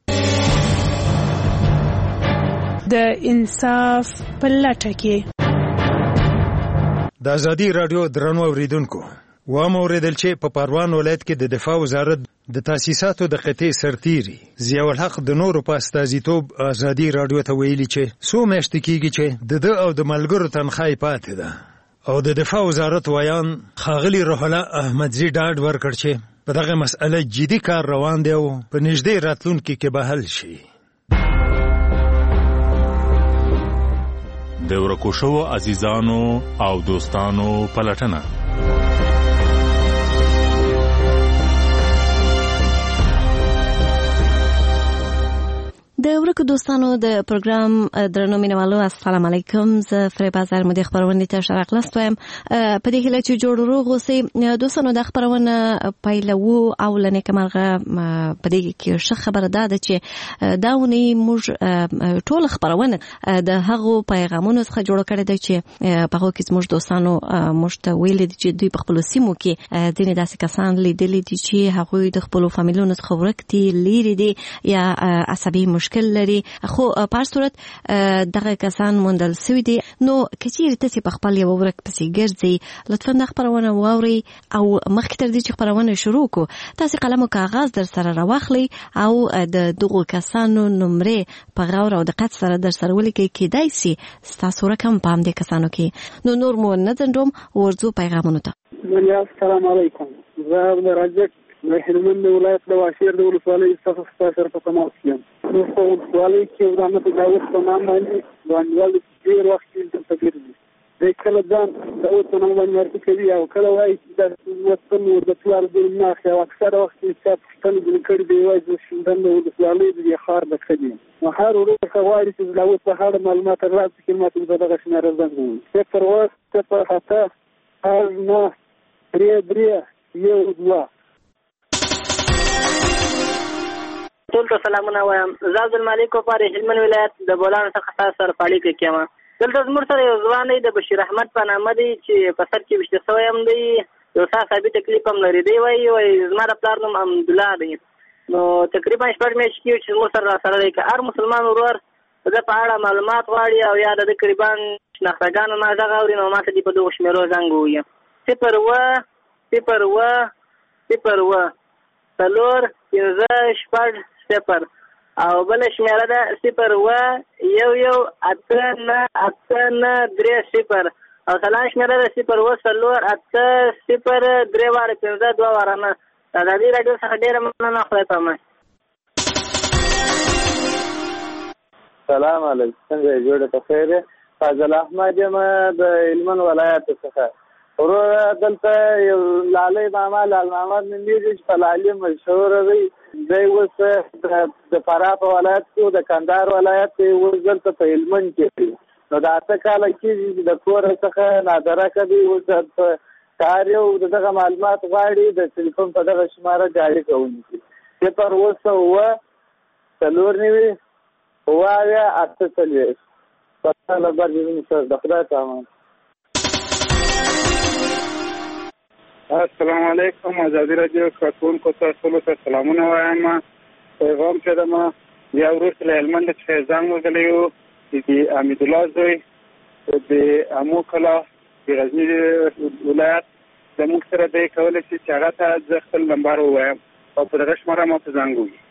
د انصاف په لټه کې د ازادي رادیو درنو اوریدونکو واوریدل چې په پروان ولایت کې د دفاع وزارت د تاسیساتو د قطعي سرتیري ضیاء الحق د نورو په استازیتوب ازادي رادیو ته ویلي چې سو میاشتې کېږي چې د او د ملګرو تنخواه پاتې ده او د دفاع وزارت ویان ښاغلي روح الله احمدزي ډاډ ورکړ چې په دغه مسأله جدي کار روان دی او په نږدې راتلونکي کې به حل شي. د ورکو شوو عزیزانو او دوستانو پلټنه. د ورکو دوستانو د پروګرام درنو مینوالو السلام علیکم. زه فریبا زرمدی خبرونه ته شرق لاستم. په دې هله چې جوړ روغ اوسې دوستانو د خبرونه پایلو او لنه کمرغه په دې کې ښه خبره ده چې داونی موږ ټول خبرونه د هغو پیغامونو څخه جوړ کړی دی چې په هغه کې موږ دوستانو موږ ته ویل دي چې دوی په خپل سیمو کې دیني داسې کسان لیدل دي چې هغه د خپل فامیلونو څخه ورکتي لیري دي یا عصبي مشکل لري، خو په صورت دغه کسان موندل شوی دي. نو کچیر تاسو په خپل یو ورک پسې ګرځي لطفا د خبرونه واوري او مخکې تر دې چې خبرونه شروع کو تاسو قلم او کاغذ در سره راوخلي او د دغه کسانو نمرې په غور او دقت سره در سره ولیکئ کېدای شي تاسو رقم پام دې کسانو کې. نو نور مو نه دندوم ورځو پیغامونه ته. السلام علیکم. زه د راجک د هلمند ولایت د واشیر د ولسوالۍ څخه ستاسو په تماس یم. نو په ولسوالۍ کې ودانه په داوود په نام باندې باندې ډیر وخت د تفکر دي. د کله ځان د اوس په نام باندې ورته کوي او کله وایي چې د وطن او د ټول د نه او اکثر وخت چې پښتون د کړي دی وایي چې د ولسوالۍ د خار د کړي نو هر ورته خواري چې د اوس په اړه معلومات راځي چې ماته دغه شمېر راځي. صفر وخت صفر حتی نه درې یو دوه. ټول ته سلامونه وایم. زه عبدالمالک کوپاري هلمند ولایت د بولان څخه تاسو سره پاړی کې کېما. دلته زموږ سره یو ځوان دی د بشیر احمد په نامه دی چې په سر کې وشته سوی هم دی. یو ثابت تکلیف هم لري دی وایي زما د پلار نوم حمدالله دی. نو تقریبا شپږ میاشتې کېږي چې زموږ سره راسره دی. که هر مسلمان ورور د په اړه معلومات غواړي او یا د تقریبا شناختګانو نه غږ اوري نو ماته دې په دغو شمېرو زنګ ووایي. 0 څلور پنځه شپږ صفر او بل شمیره ده 0 اته نه درې صفر او سلام شمیره ده 0 څلور اته صفر درې واره پنځه دوه واره نه. د ازادي راډیو څخه ډېره مننه. خدای پامان. سلام علیکم. څنګه جوړه په خیر؟ فاضل احمد یم د هلمند ولایت څخه. ورو دلته یو لالي ماما لال محمد نومیږي چې په لالي مشهور دی. دی اوس د فراه په ولایت کې د کندهار ولایت کې اوس دلته په هلمند کې نو د 8 کاله کې د کور څخه نادره کوي. اوس کار یو دغه معلومات غواړي د ټلیفون په دغه شماره جاری کوونکی 0 څلور نوي وایا 8 په لبر دې سره د خدای تعالی. السلام علیکم. ازادي رادیو کارکونکو ته ټول سلامونه وایم. پیغام کړم یا ورسره له هلمند څخه ځان وغلیو د حمید الله زوی د امو کلا د غزنی ولایت د موږ سره د کولای شي چې هغه ته د خپل نمبر ووایم او په دغه شماره ما ته زنګ ووهي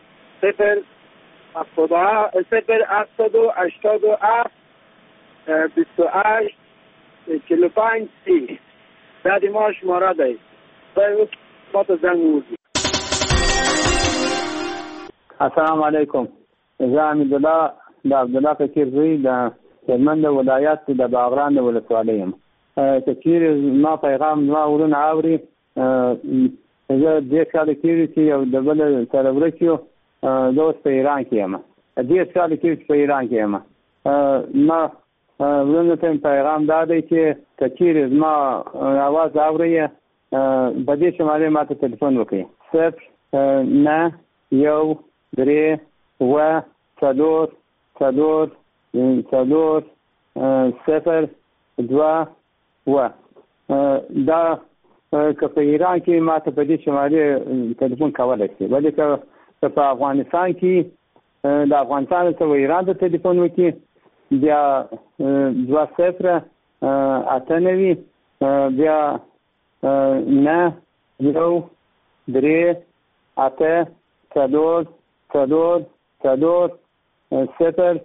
087 دا د ما شماره دی. دا ما ته زنګ ووهي. السلام علیکم. زه حمید الله د عبدالله فقیر زوی د هلمند ولایت د باغران د ولسوالۍ یم. که چیرې ما پیغام ما ورونه اوري زه 10 کاله کېږي چې یو د بل سره ورک یو. زه اوس په ایران کې یم. 10 کاله کېږي چې په ایران کې یم. ما ورونه ته پیغام دا دی چې که چیرې زما اواز اوري په دې شمارې ما ته تلیفون وکړي 0 9 1 3 4 4 4 0 2 دا که په ایران کې ما ته په دې شمارې تلیفون کولی شي. ولی که په افغانستان کې د افغانستان څخه ایران ته تلیفون وکړي بیا 2 0 8 بیا 9 1 3 8 4 4 4 0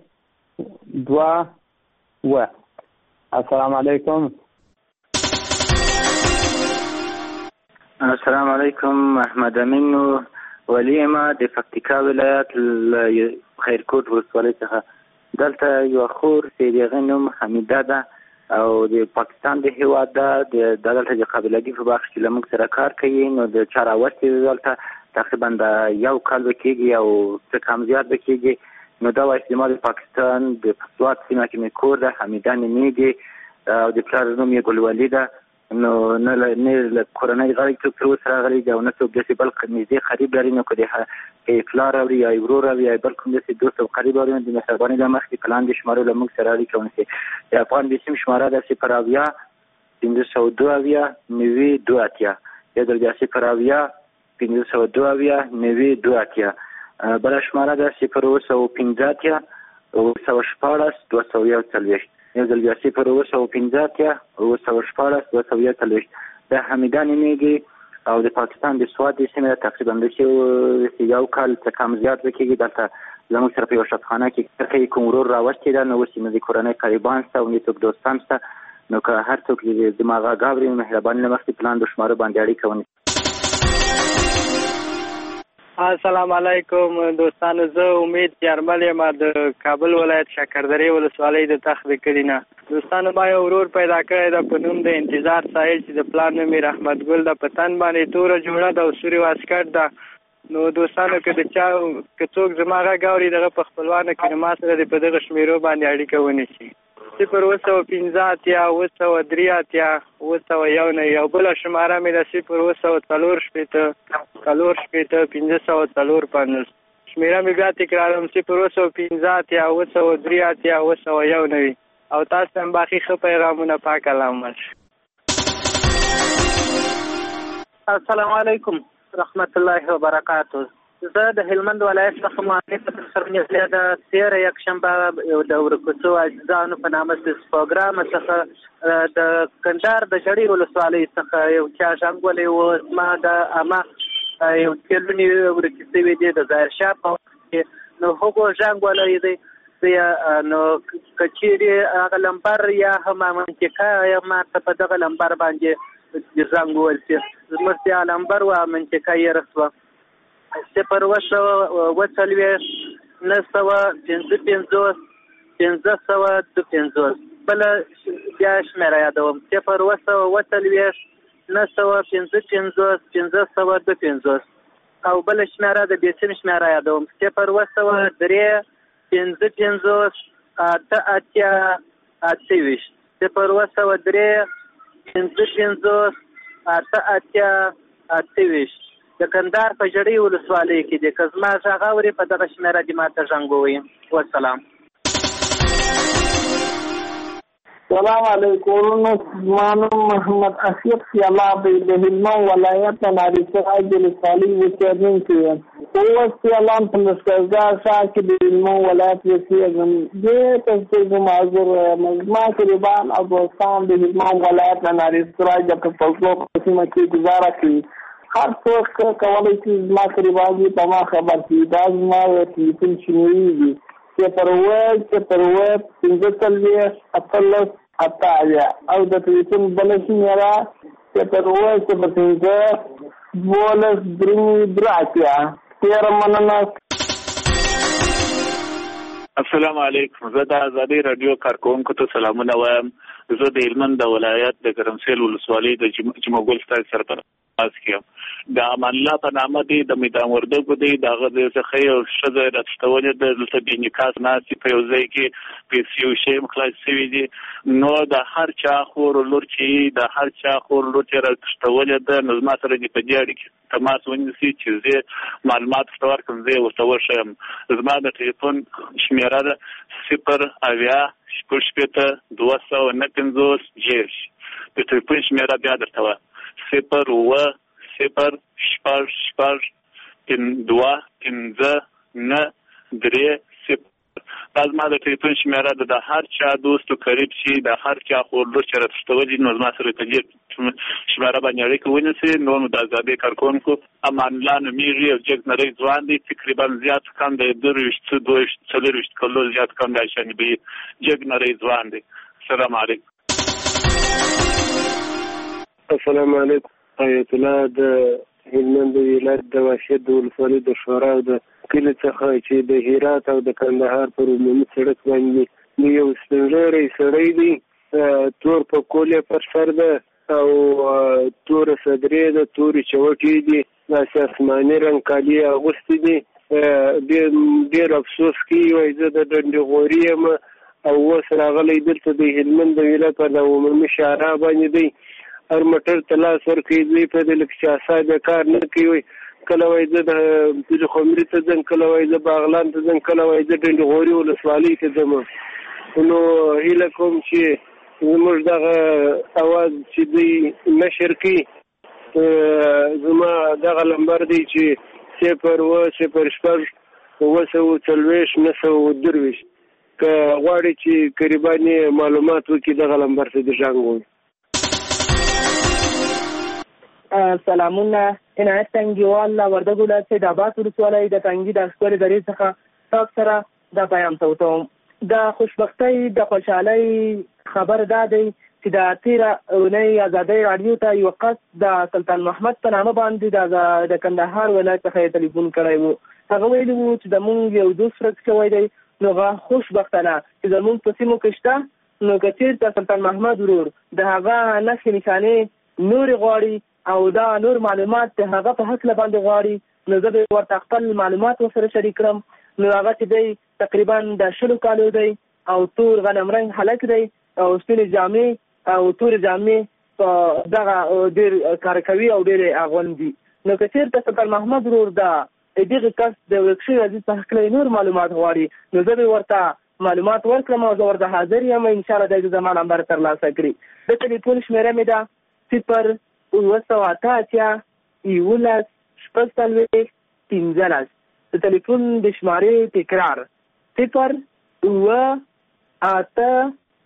2 السلام علیکم. السلام علیکم. احمد امین ولی ما د پکتیکا ولایت خیرکوټ ولسوالۍ څخه. دلته یو خور چې نوم حمیده ده او د پاکستان د هیواد ده. دلته د قابلګي په بخش کې لمک سره کار کوي. نو د چاراوستي دلته تقریبا د یو کال بکیږي او څه کم زیات بکیږي. نو دا وایي چې ما د پاکستان د پسوات سیمه کې مې کور ده. حمیده نومیږي او د پلار نوم یې ګلولي ده. نو نه له کورنۍ غړي څوک تر اوسه راغلی دی او نه څوک داسې بل نږدې قریب لري. نو که پلار اوري یا ورور اوري یا بل کوم داسې دوست او قریب اوري د مهربانۍ له مخکې په لاندې شمارو له موږ سره اړیکه ونیسي. د افغان بسیم شماره ده 0 502 928 یا د 0 502 928. بله شماره ده 0 215 216 یو ځل بیا 0 215 د حمیده نومیږي او د پاکستان د سوات د سیمې تقریبا د یو کال څخه کم زیات وکړي. دلته زموږ سره په یو شفخانه کې کوي کوم ورور راوستي ده. نو اوس یې د کورنۍ قریبان سته او نیټوک دوستان سته. نو که هر څوک د دماغه غاوري مهرباني له مخکې پلان د شمارو باندې اړیکه ونیسي. السلام علیکم دوستانو. زه امید یارمل یم د کابل ولایت شکردرې ولسوالۍ د تخت د کلي نه. دوستانو ما یو ورور پیدا کړی ده په نوم د انتظار ساحل چې د پلار نوم یې رحمت ګل ده. په تن باندې توره جوړه ده او سوري واسکټ ده. نو دوستانو که څوک زما غږ اوري دغه په خپلوانو کې ما سره د په دغه شمیرو باندې اړیکه ونیسي. 0 9 یو بله شماره مې ده 0 4 504 شمیره مې بیا تکراروم 0 او تاسو هم باقي ښه پیغامونه پاک علامه. السلام علیکم رحمت الله وبرکاته. زه د هلمند ولایت څخه مؤلف تخصص د 13 یکشنبه یو د ورکوڅو اجزاونو په نامه د پروګرام څخه د کندهار د جړی ولسوالۍ څخه یو چا څنګه و ما د اما یو کلونی ورکوڅې وې د ظاهر شاه په نو هغه څنګه دی نو کچيري هغه لمبر یا هم منطقه یا ما په دغه لمبر باندې څنګه ولسی زموږ لمبر و منطقه یې رسوه 0 555 بل بیا شمیره یادوم 0 955 او بل شمیره د بیسیم شمیره یادوم 0 3 55 8 28 0 3 55 8 د کندهار په جړۍ ولسوالۍ کې د کزما ژغاوري په دغه شمیره د ماته ژغوي. والسلام. السلام علیکم. مانم محمد اسیف سیالاب د هلمند ولایت ناری سراج ولسوالۍ اوسېدونکی یم. اوس سیالان په لښکرګاه ښار کې د هلمند ولایت اوسېږم. دې ته معذور یم. زما قریبان او دوستان د هلمند ولایت ناری سراج په فضلو په سیمه کې ګزاره کوي. هر څوک کولی شي زما قریبان دي په ما خبر کړي. دا زما ټلیفون شمېرې دي 0 0 15 او د ټلیفون بله شمېره 0 0 ډېره مننه. السلام علیکم. زه د ازادي رادیو کارکونکو ته سلامونه وایم. زه د هلمند د ولایت د ګرمسېل ولسوالۍ د جمعګل ستاسو سرپرست کیم. د امان الله په نامه دی د میدان وردګو دی دغه د څخه یو ښځه راټولې د دلته د نکاح ناسي په یو ځای کې پیسې او شی مخلاص شوي دي. نو د هر چا خور لور چې د هر چا خور لور چې راټولې د نظم سره دی په دې اړه تماس ونیسي چې زه معلومات ستور کوم زه ورته ورشم. زما د ټلیفون شمیره 0 اویا شپږ شپېته 259 د ټلیفون شمیره بیا درته وایم 0 0 شپږ 2 5 9 3 0. دا زما د ټلیفون شمیره د هر چا دوست او قریب شي د هر چا خور لور چې راټولې نو زما سره په دې شمیره باندې اړیکه ونیسي. نو د ازادي کارکونکو امان الله نومیږي او جګ نری ځوان دی تقریبا زیات کم د 22 کلو زیات کم د شنبي جګ نری ځوان دی. السلام علیکم. السلام علیکم. آیت الله د هلمند ولایت د واشد د ولسوالۍ د شورا او د کلي څخه چې د هرات او د کندهار پر عمومي سړک باندې یو سپینږیری سړی دی تور په کولې پر سر ده او تور صدرې ده تورې چوټې دي داسې اسماني رنګ کالي اغوستي دي. ډېر افسوس کوي وایي زه د ډنډې غوري یم او اوس راغلی دلته د هلمند د ولایت په د عمومي شورا باندې دی. هر موټر ته لاس ورکوي دوی په دې لکه چې اسانه کار نه کوي. کله وایي زه د پلخمري ته ځم کله وایي زه باغلان ته ځم کله وایي زه ډنډ غوري ولسوالۍ ته ځم. نو هیله کوم چې زموږ دغه اواز چې دوی نشر کړي. زما دغه نمبر دی چې 0 0 940 923 که غواړي چې قریبانې معلومات وکړي دغه نمبر ته د ژغ. سلامونه. عنایت تنګیوال وردګ ولایت د آباد ولسوالۍ د تنګي د ښکلې درې څخه تاسو سره دا پیغام توتم. د خوشبختۍ د خوشحالۍ خبر دا دی چې د 13 اونۍ ازادۍ رادیو ته یو کس د سلطان محمد په نامه باندې د کندهار ولایت څخه ټلیفون کړی و. هغه ویلي و چې زموږ یو دوست ورک شوی دی نو هغه خوشبختانه چې زموږ په سیمو کې شته نو که چېرته سلطان محمد ورور د هغه نښې نښانې نورې غواړي او دا نور معلومات د هغه په هکله باندې غواړي نو زه به ورته خپل معلومات ورسره شریک کړم. نو هغه چې دی تقریبا د 20 کالو دی او تور غنم رنګ هلک دی او سپینې جامې او تورې جامې په دغه ډېر کار کوي او ډېرې اغوندي. نو که چېرته سلطان محمد ورور د دغه کس د ورک شوي عزیز په هکله نور معلومات غواړي نو زه به ورته معلومات ورکړم او زه ورته حاضر یم. انشاءالله دی زما نمبر ترلاسه کړي. د ټلیفون شمېره مې ده 0 988 11 15. د ټلیفون د شمارې تکرار 0 988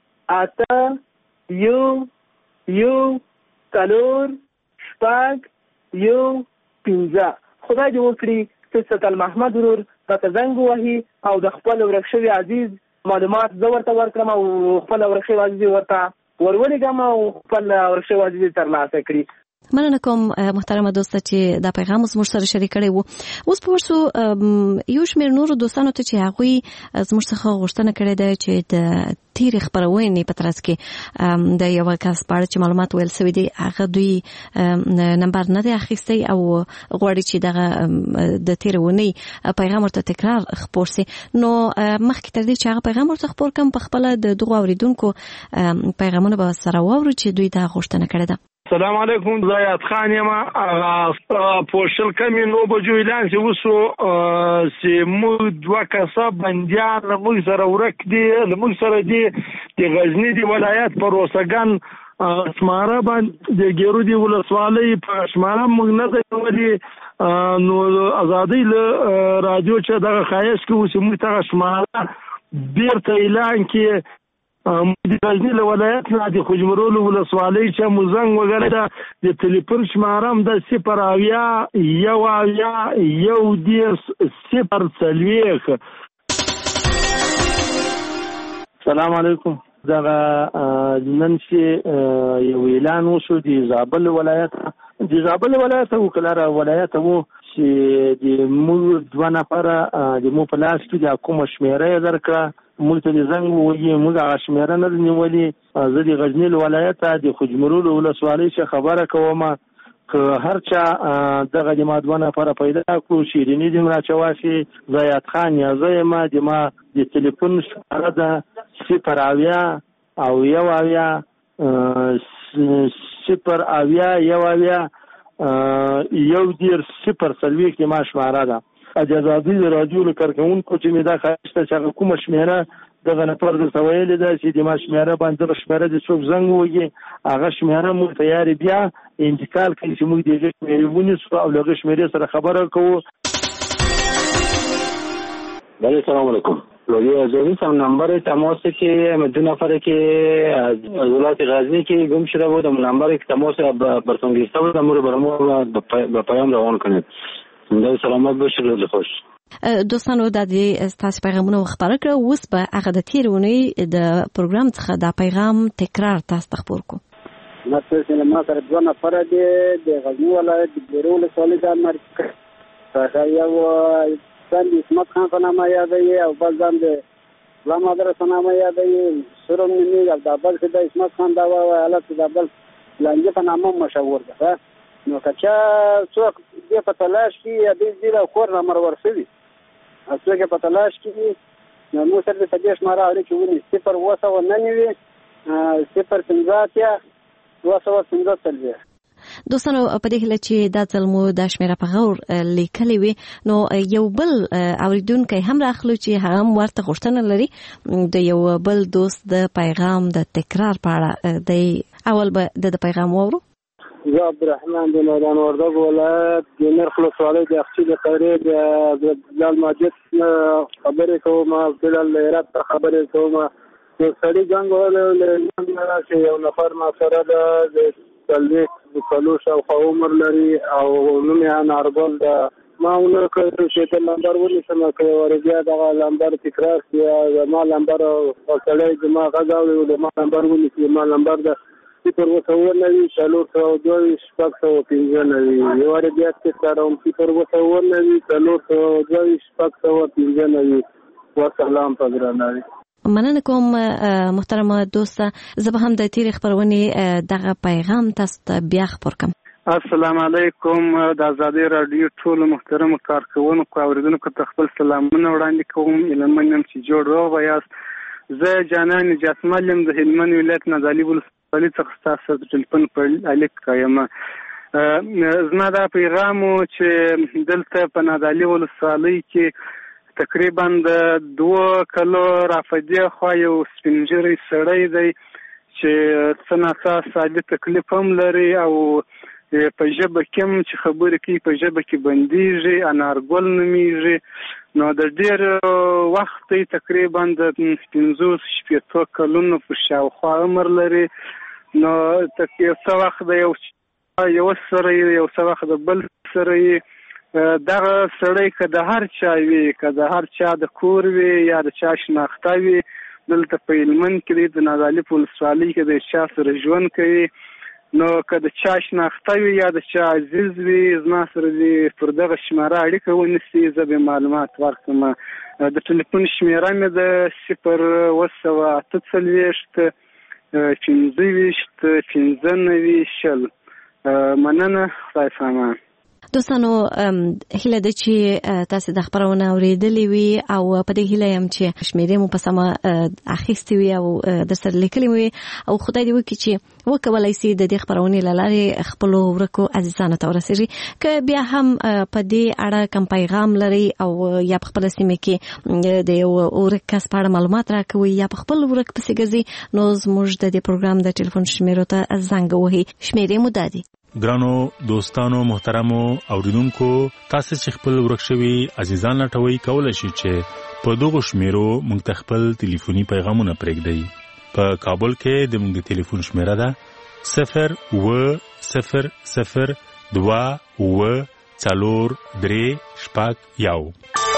11 15. خدای دې وکړي چې سلطان محمد ورور راته زنګ ووهي او د خپل ورک شوي عزیز معلومات زه ورته ورکړم او خپل ورک شوي عزیز ورته ورولېږم او خپل ورک شوي عزیز ترلاسه کړي. مننه کوم محترمه دوسته چې دا پیغام زموږ سره شریک کړی وو. اوس په ورسو یو شمېر نورو دوستانو ته چې هغوی زموږ څخه غوښتنه کړې ده چې د تیر خبرونه په ترڅ کې د یو کس په اړه چې معلومات ویل شوی دي هغه دوی نمبر نه دی اخیستی او غواړي چې دغه د تیرونی پیغام ورته تکرار خبر سي نو مخکې تر دې چې هغه پیغام ورته خبر کم په خپل د دغه اوریدونکو پیغامونه به سره واورو چې دوی دا غوښتنه کړې ده. السلام علیکم زیات خان یم پوشل کمی نو بجو اعلان چې وسو چې موږ دوه کسه بندیان موږ سره ورک دي موږ سره دي د غزنی دی ولایت پر اوسګان اسماره باندې د ګیرو دی ولسوالۍ په اسماره موږ نه دی نو ازادي له رادیو چې دغه خایس کې وسو موږ ته اسماره بیرته اعلان کې د غزنی له ولایت نه د خوجمرول ولسوالۍ چې مزنګ وګړه د ټلیفون شماره هم د 0 السلام علیکم دغه نن چې یو اعلان وشو د زابل ولایت وکړه ولایت وو چې د موږ دوه نفره د مو په لاس کې د کوم شمیره درکړه موږ ته زنګ وایي موږ هغه شمیره نه نیولې زه د غزنی ولایت د خوجمرول ولسوالۍ څخه خبره کوم که هر چا دغه د ما دوه نفره پیدا کړو شیرینی د راچواسي زیات خان یا زما د ټلیفون شماره ده 0 او 0 کې ما شماره ده اجازه د رادیو لکارکونکو چې مې دا خاصه چې کومه شمیره دغه نفر د سویل ده چې د ما شمیره باندې شمیره د څوک زنګ وږي هغه شمیره مو تیاری بیا انتقال کوي چې موږ دغه شمیره ونیسو او دغه شمیره سره خبره کوو. بله سلام علیکم لوی ازوی سم نمبر تماس که دو نفر که از ولایت غزنی که گم شده بود نمبر تماس براتون گرفته بود امور برامو به پیام روان کنید. زنده سلامت باشید روز خوش. دوستانو د دې تاسو پیغامونه خبره کړو اوس به هغه د تیرونی د پروګرام څخه د پیغام تکرار تاسو ته خبر کو. مثلا ما سره دوه نفر دي د غزنی ولایت د ګرول سولې د امریکا څخه یو ځان اسمت خان په نامه یادوي او بل ځان د غلام حضرت په نامه یادوي سرم نیمه او د بل د اسمت خان دا حالت د بل لانجه په نامه مشهور ده نو کچا څوک دې په تلاش کې دې زیره کور نمبر ورسوي څوک په تلاش کې نو موږ سره د تدیش ماره اړ کې ونی 0 215 دوستانو په دې هله چې دا ځلمو د شمیره په غور لیکلې وي نو یو بل اوریدونکو هم راخلو چې هم ورته غوښتنه لري د یو بل دوست د پیغام د تکرار په اړه د اول به د پیغام وورو. زه عبدالرحمن د میدان وردګ ولایت د نرخ ولسوالۍ د اخچې د قیرې د بلال ماجد خبرې کوم بلال هرات خبرې کوم یو سړي جنګ ولې چې یو نفر ما سره د تلويق د سلوش او عمر لري او نوم یې نارګل ده ما ونه کړو چې د نمبر ونیسم که ورګیا د نمبر تکرار کړي ما نمبر او سړی د ما غږاوي د ما نمبر ونیسي ما نمبر ده 0 سلور او دوی شپږ او پنځه نوي یو ورګیا چې سره 0 نوي سلور او دوی شپږ او پنځه نوي والسلام پدرانوي. مننه کوم محترمه دوسته زه به هم د تیر خبرونه دغه پیغام تاسو ته بیا خبر کوم. السلام علیکم د آزادی رادیو ټول محترم کارکونکو اوریدونکو ته خپل سلامونه وړاندې کوم علمنم چې جوړ روغ یاست. زه جانان جسمل يم د هلمند ولایت نازلی ولسوالۍ څخه تاسو د ټلیفون په الیک کایم. زما دا پیغام چې دلته په نازلی ولسوالۍ کې تقریبا د 2 کلو رافدی خو یو سپینجری سړی دی چې څنګه ساده تکلیف هم لري او په ژبه کې چې خبرې کوي په ژبه کې بنديږي انارګل نومیږي نو د ډیر وخت تقریبا د 15 کلونو په شاوخوا عمر لري نو تکي څو وخت د یو سره یو څو وخت د بل سره دغه سړی که د هر چا وي که د هر چا د کور وي یا د چا شناخته وي دلته په هلمند کې د نازلی په ولسوالۍ کې د چا سره ژوند کوي نو که د چا شناخته وي یا د چا عزیز وي زما سره دې پر دغه شماره اړیکه ونیسي زه به معلومات ورکړم. د ټلیفون شمېره مې د 028 مننه. خدای سامان. دوستانو هیله ده چې تاسو د خبرونه اوریدلې وي او په دې هیله يم چې شمیرې مو په سمه اخیستې وي او د سر لیکلې وي او خدای دې وکړي چې وکولای شي د دې خبرونه لاره خپل ورکو عزیزانو ته ورسېږي. که بیا هم په دې اړه کوم پیغام لري او یا په خپل سیمه کې د ورک کس په اړه معلومات راکوي یا په خپل ورک پسې ګرځي نو زموږ د دې پروګرام د ټلیفون شمیرو ته زنګ وهي. شمیرې مو دادي. ګرانو دوستانو محترمو اوریدونکو تاسو چې خپل ورک شوي عزیزان لټوي کولای شي چې په دغه شمیرو موږ ته خپل ټلیفوني پیغامونه پرېږدئ. په کابل کې د موږ د ټلیفون شمیره ده 02002 4 3 1.